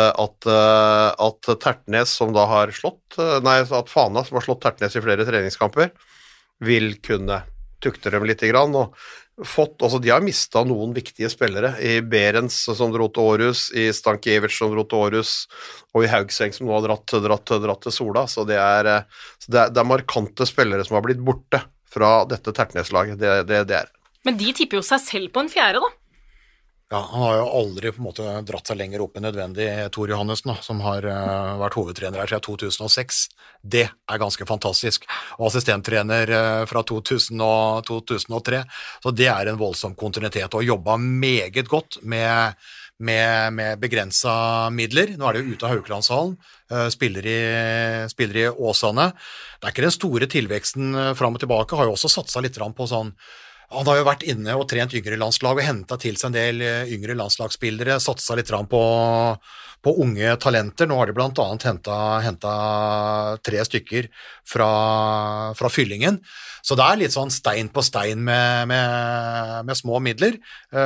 at Tertnes som da har at Fana som har slått Tertnes i flere treningskamper, vil kunne tukte dem litt grann, altså de har mistet noen viktige spillere, i Berens som dro til Aarhus, i Stankiewicz som dro til Aarhus, og i Haugseng som nå har dratt til Sola, så det er markante spillere som har blitt borte fra dette Tertnes-laget, det er. Men de tipper jo seg selv på en fjerde, da. Ja, han har jo aldri på en måte dratt seg lenger opp enn nødvendig, Tor Johannessen, som har vært hovedtrener her siden 2006. Det er ganske fantastisk. Og assistenttrener fra 2000 og 2003. Så det er en voldsom kontinuitet, og jobba meget godt med begrenset midler. Nå er det jo ute av Haukelandshallen, spiller i Åsane. Det er ikke den store tilveksten fram og tilbake, har jo også satset litt på sånn. Han har jo vært inne og trent yngre landslag og hentet til seg en del yngre landslagsspillere, satset litt på unge talenter. Nå har de blant annet hentet 3 stykker fra Fyllingen. Så det er litt sånn stein på stein med små midler.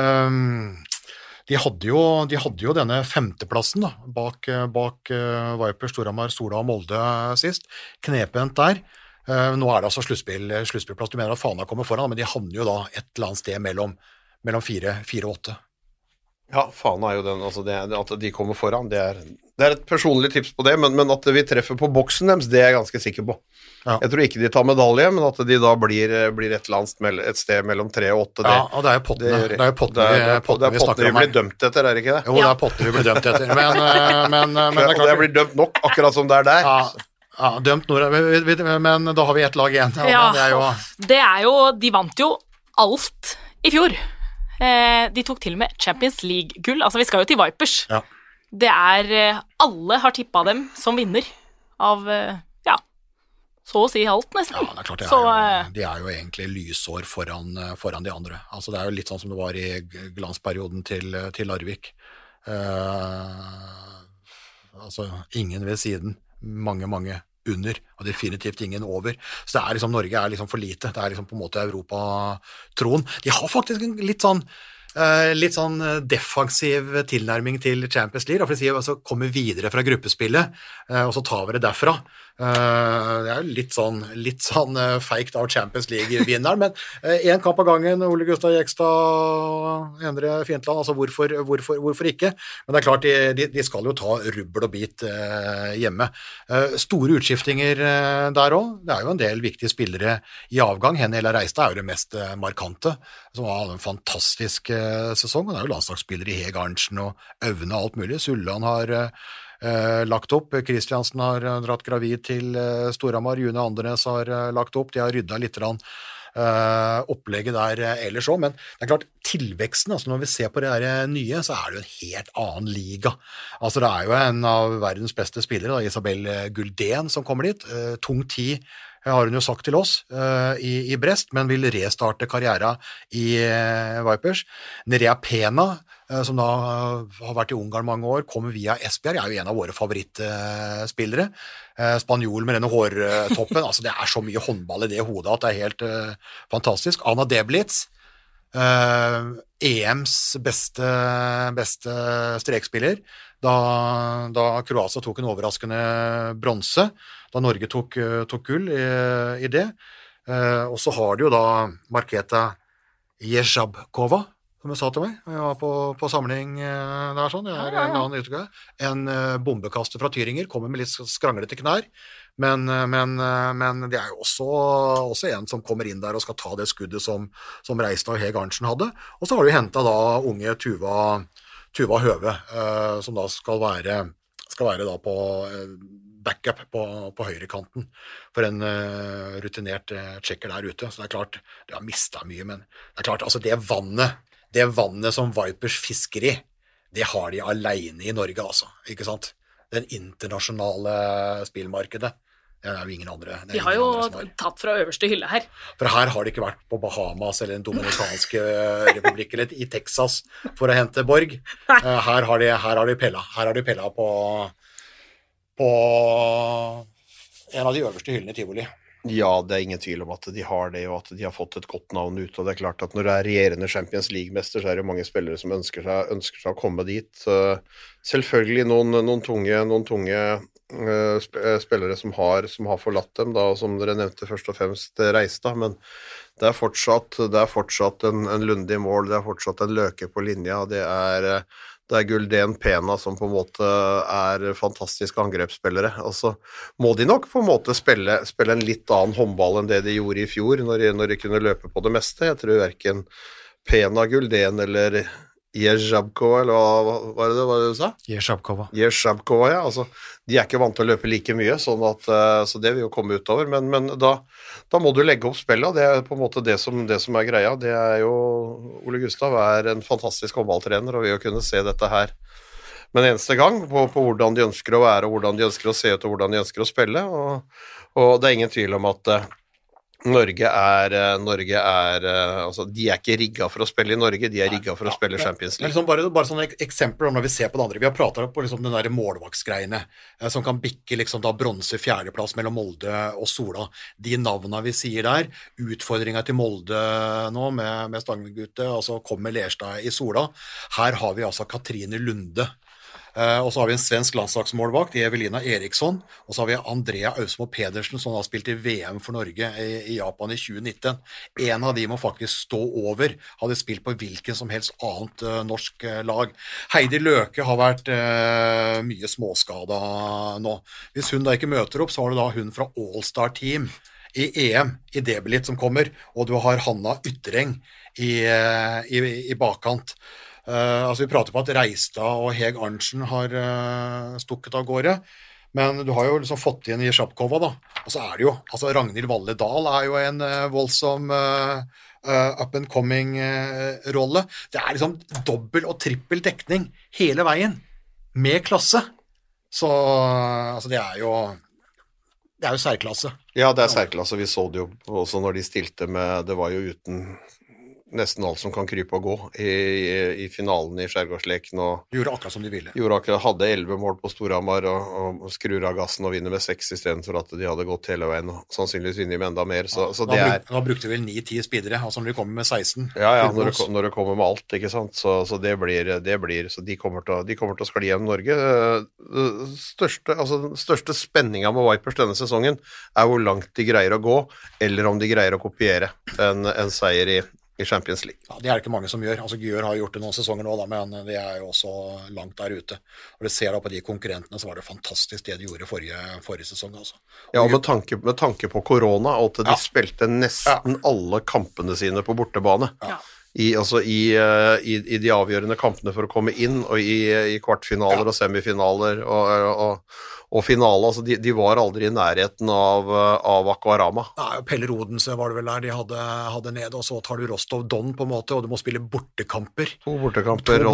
De hadde jo denne 5. plassen da, bak Vipers, Storhamar, Sola og Molde sist. Knepent der. Nå er det altså sluttspillplass. Du mener at Fana kommer foran, men de havner jo da et eller annet sted mellom 4 og 8. Ja, Fana er jo den, altså at de kommer foran, det er et personlig tips på det, men at vi treffer på boksen deres, det er jeg ganske sikker på. Ja. Jeg tror ikke de tar medalje, men at de da blir et eller annet et sted mellom 3 og 8. Ja, og det er jo pottene vi snakker om her. Vi blir dømt etter, er det ikke det? Jo, det er pottene vi blir dømt etter, men det er klart. Det blir dømt nok, akkurat som det er der. Ja, dømt Nora, men da har vi ett lag igjen. Det er jo, de vant jo alt i fjor. De tok til og med Champions League-gull. Altså, vi skal jo til Vipers. Ja. Det er, alle har tippet dem som vinner av, så å si alt nesten. Ja, det er klart, de er jo egentlig lysår foran de andre. Altså, det er jo litt sånn som det var i glansperioden til Larvik. Altså, ingen ved siden. Mange under, og definitivt ingen over. Så det er liksom, Norge er liksom for lite. Det er liksom på en måte Europa-troen. De har faktisk en litt sånn defensiv tilnærming til Champions League, for å si, altså, komme videre fra gruppespillet, og så tar vi det derfra. Det er jo litt sånn feikt av Champions League-vinneren, men en kamp av gangen, Ole Gustav Jekstad, Endre Fientland, altså hvorfor ikke? Men det er klart, de skal jo ta rubbel og bit hjemme. Store utskiftinger der også. Det er jo en del viktige spillere i avgang. Henny Ella Reistad er jo det mest markante, som har en fantastisk sesong. Han er jo landslagsspiller i Hege Arntzen og Øvne og alt mulig. Sulland har lagt opp, Kristiansen har dratt gravid til Storhamar, June Andernes har lagt opp, de har ryddet litt opplegget der ellers også, men det er klart, tilveksten, altså når vi ser på det der nye, så er det jo en helt annen liga. Altså det er jo en av verdens beste spillere, da, Isabel Guldén, som kommer dit, tung tid har hun jo sagt til oss i Brest, men vil restarte karrieren i Vipers. Nerea Pena, som da har vært i Ungarn mange år, kommer via Esbjerg, er jo en av våre favorittspillere. Spanjol med denne hårtoppen, altså det er så mye håndball i det hodet at det er helt fantastisk. Anna Deblitz, EMs beste strekspiller, da Kroatia tok en overraskende bronse, da Norge tok gull i det. Og så har de jo da Marketa Jezhabkova, som jeg sa til meg. Jeg var på samling der sånn. Det er en annen utgave. En bombekaster fra Tyringer, kommer med litt skranglete knær, men det er jo også en som kommer inn der og skal ta det skuddet som Reistad og Hege Arntzen hadde. Og så har de hentet da unge Tuva Høve, som da skal være da på backup på høyrekanten for en rutinert checker der ute. Så det er klart, de har mistet mye, men det er klart, altså det vannet som Vipers fisker i, det har de alene i Norge, altså, ikke sant? Den internasjonale spillmarkedet, det er jo ingen andre. De har jo tatt fra øverste hylle her. For her har de ikke vært på Bahamas eller den Dominikanske republikk eller i Texas for å hente Borg. Her har de pella på en av de øverste hyllene i Tivoli. Ja, det er ingen tvil om at de har det, og at de har fått et godt navn ut, og det er klart at når det er regjerende Champions League-mester, så er det mange spillere som ønsker seg å komme dit. Selvfølgelig noen tunge spillere som har forlatt dem, da, og som dere nevnte først og fremst Reistad, men det er fortsatt en Lunde i mål, det er fortsatt en Løke på linja, det er Gulden Pena som på en måte er fantastiske angrepsspillere, og så må de nok på en måte spille en litt annen håndball enn det de gjorde i fjor, når de kunne løpe på det meste. Jeg tror hverken Pena, Gulden eller Jerzhabkova, eller hva er det du sa? Jerzhabkova, ja, altså, de er ikke vant til å løpe like mye, så det vil jo komme utover, men da må du legge opp spillet, det er på en måte det som er greia, det er jo, Ole Gustav er en fantastisk håndballtrener, og vi vil kunne se dette her, men eneste gang, på hvordan de ønsker å være, og hvordan de ønsker å se ut, og hvordan de ønsker å spille, og det er ingen tvil om at Norge er altså, de er ikke rigget for å spille i Norge, de er rigget for å spille Champions League. Liksom bare sånne eksempler om når vi ser på det andre. Vi har pratet på liksom den der målvaktsgreiene, som kan bikke liksom da bronse fjerdeplass mellom Molde og Sola. De navnene vi sier der, utfordringen til Molde nå med Stangegutte, altså kommer Lerstad i Sola. Her har vi altså Katrine Lunde. Og så har vi en svensk landslagsmålvakt, Evelina Eriksson, og så har vi Andrea Ausmo Pedersen, som har spilt i VM for Norge i Japan i 2019. En av de må faktisk stå over, hadde spilt på hvilken som helst annet norsk lag. Heidi Løke har vært mye småskada nå. Hvis hun da ikke møter opp, så har du da hun fra All-Star Team i EM, i Debelit som kommer, og du har Hanna Yttereng i bakkant. Altså vi prater på at Reistad og Heg Arntzen har stukket av gårde, men du har jo liksom fått inn i Jerzhabkova da, og så er det jo, altså Ragnhild Valle Dahl er jo en voldsom up and coming rolle. Det er liksom dobbel og trippel dekning hele veien, med klasse, så altså det er jo særklasse. Ja, det er særklasse, vi så det jo også når de stilte med, det var jo uten nesten alt som kan krype og gå i finalen i Skjærgårdsleken. Gjorde akkurat som de ville. Hadde 11 mål på Storhamar og skrur av gassen og vinner med 6 i stedet for at de hadde gått hele veien og sannsynligvis vinner med enda mer. Så det er... Da brukte vel 9-10 spidere, altså når de kommer med 16. Ja, når det kommer med alt, ikke sant? Så det blir så de kommer til å skli igjen Norge. Største spenninga med Vipers denne sesongen er hvor langt de greier å gå, eller om de greier å kopiere en seier i Champions League. Ja, det er det ikke mange som gjør. Altså Gyør har gjort det noen sesonger nå, da, men det er jo også langt der ute. Og du ser da på de konkurrentene, så var det fantastisk det de gjorde forrige sesong. Altså. Ja, med tanke på korona, og at de spilte nesten alle kampene sine på bortebane. Ja. I de avgjørende kampene for å komme inn, og i kvartfinaler og semifinaler og finale, altså de var aldri i nærheten av Aquarama. Nei, Pelle Rodense var det vel der de hadde ned, og så tar du Rostov Don på en måte, og du må spille bortekamper. To bortekamper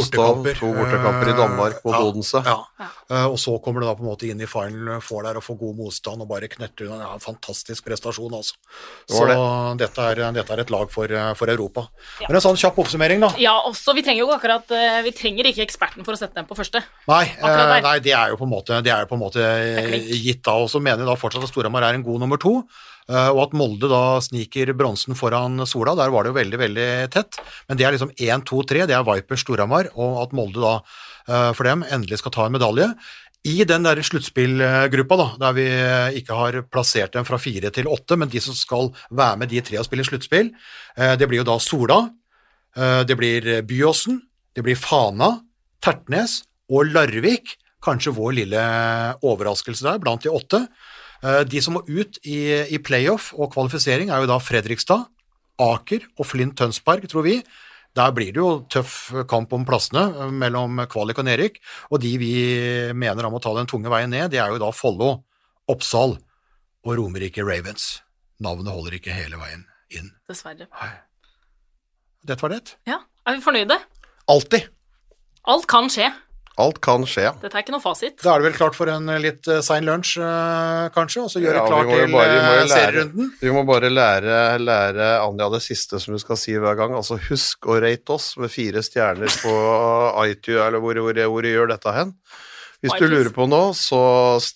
i Danmark på Rodense. Ja. Og så kommer du da på en måte inn i final, får der og får god motstand, og bare knetter unna. Ja, en fantastisk prestasjon, altså. Så dette er et lag for Europa. Ja. Men en sånn kjapp oppsummering da. Ja, også, vi trenger ikke eksperten for å sette dem på første. Nei, det er jo på en måte gitt da, og så mener jeg da fortsatt at Storhamar er en god nummer 2, og at Molde da sniker bronsen foran Sola, der var det jo veldig, veldig tett, men det er liksom 1, 2, 3, det er Vipers Storhamar, og at Molde da for dem endelig skal ta en medalje. I den der sluttspillgruppa da, der vi ikke har plassert dem fra 4 til 8, men de som skal være med de 3 og spille sluttspill, det blir jo da Sola, det blir Byåsen, det blir Fana, Tertnes og Larvik, kanskje vår lille overraskelse der, blant de 8. De som må ut i playoff og kvalifisering er jo da Fredrikstad, Aker og Flint Tønsberg, tror vi. Der blir det jo tøff kamp om plassene mellom kvalik og nedrykk, og de vi mener han må ta den tunge veien ned, det er jo da Follo, Oppsal og Romerike Ravens. Navnet holder ikke hele veien inn. Dessverre. Dette var det. Ja, er vi fornøyde? Alltid. Alt kan skje. Alt kan skje. Dette er ikke noe fasit. Da er det vel klart for en litt sein lunsj, kanskje, og så gjøre klart til serierunden. Vi må bare lære Anja det siste som du skal si hver gang. Altså husk å rate oss med 4 stjerner på iTunes, eller hvor du gjør dette hen. Hvis du lurer på noe, så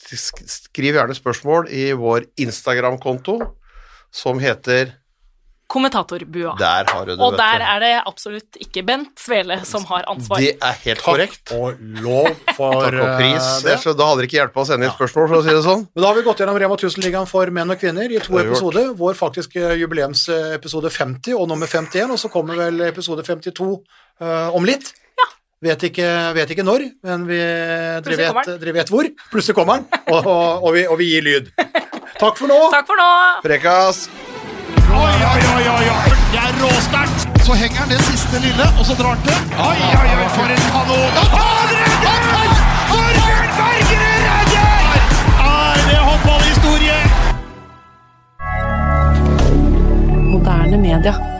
skriv gjerne spørsmål i vår Instagram-konto, som heter kommentatorbua. Der har du det, Og vet der du. er det absolutt ikke Bent Svele som har ansvar. Det er helt korrekt. Og lov for Takk og pris. det. Så da hadde det ikke hjulpet å sende inn spørsmål, for å si det sånn. Men da har vi gått gjennom Rema 1000-ligaen for menn og kvinner i 2 Det har vi gjort. episoder. Vår faktisk jubileumsepisode 50 og nummer 51, og så kommer vel episode 52 om litt. Ja. Vet ikke når, men dere vet hvor. Plutselig kommer den, og vi gir lyd. Takk for nå! Takk for nå! Prekas! Oi, det er råsterkt. Så henger han det siste lille, og så drar han til. Oi, for en kanon. Han redder! Torbjørn Bergerud redder! Er det håndballhistorie? Moderne media.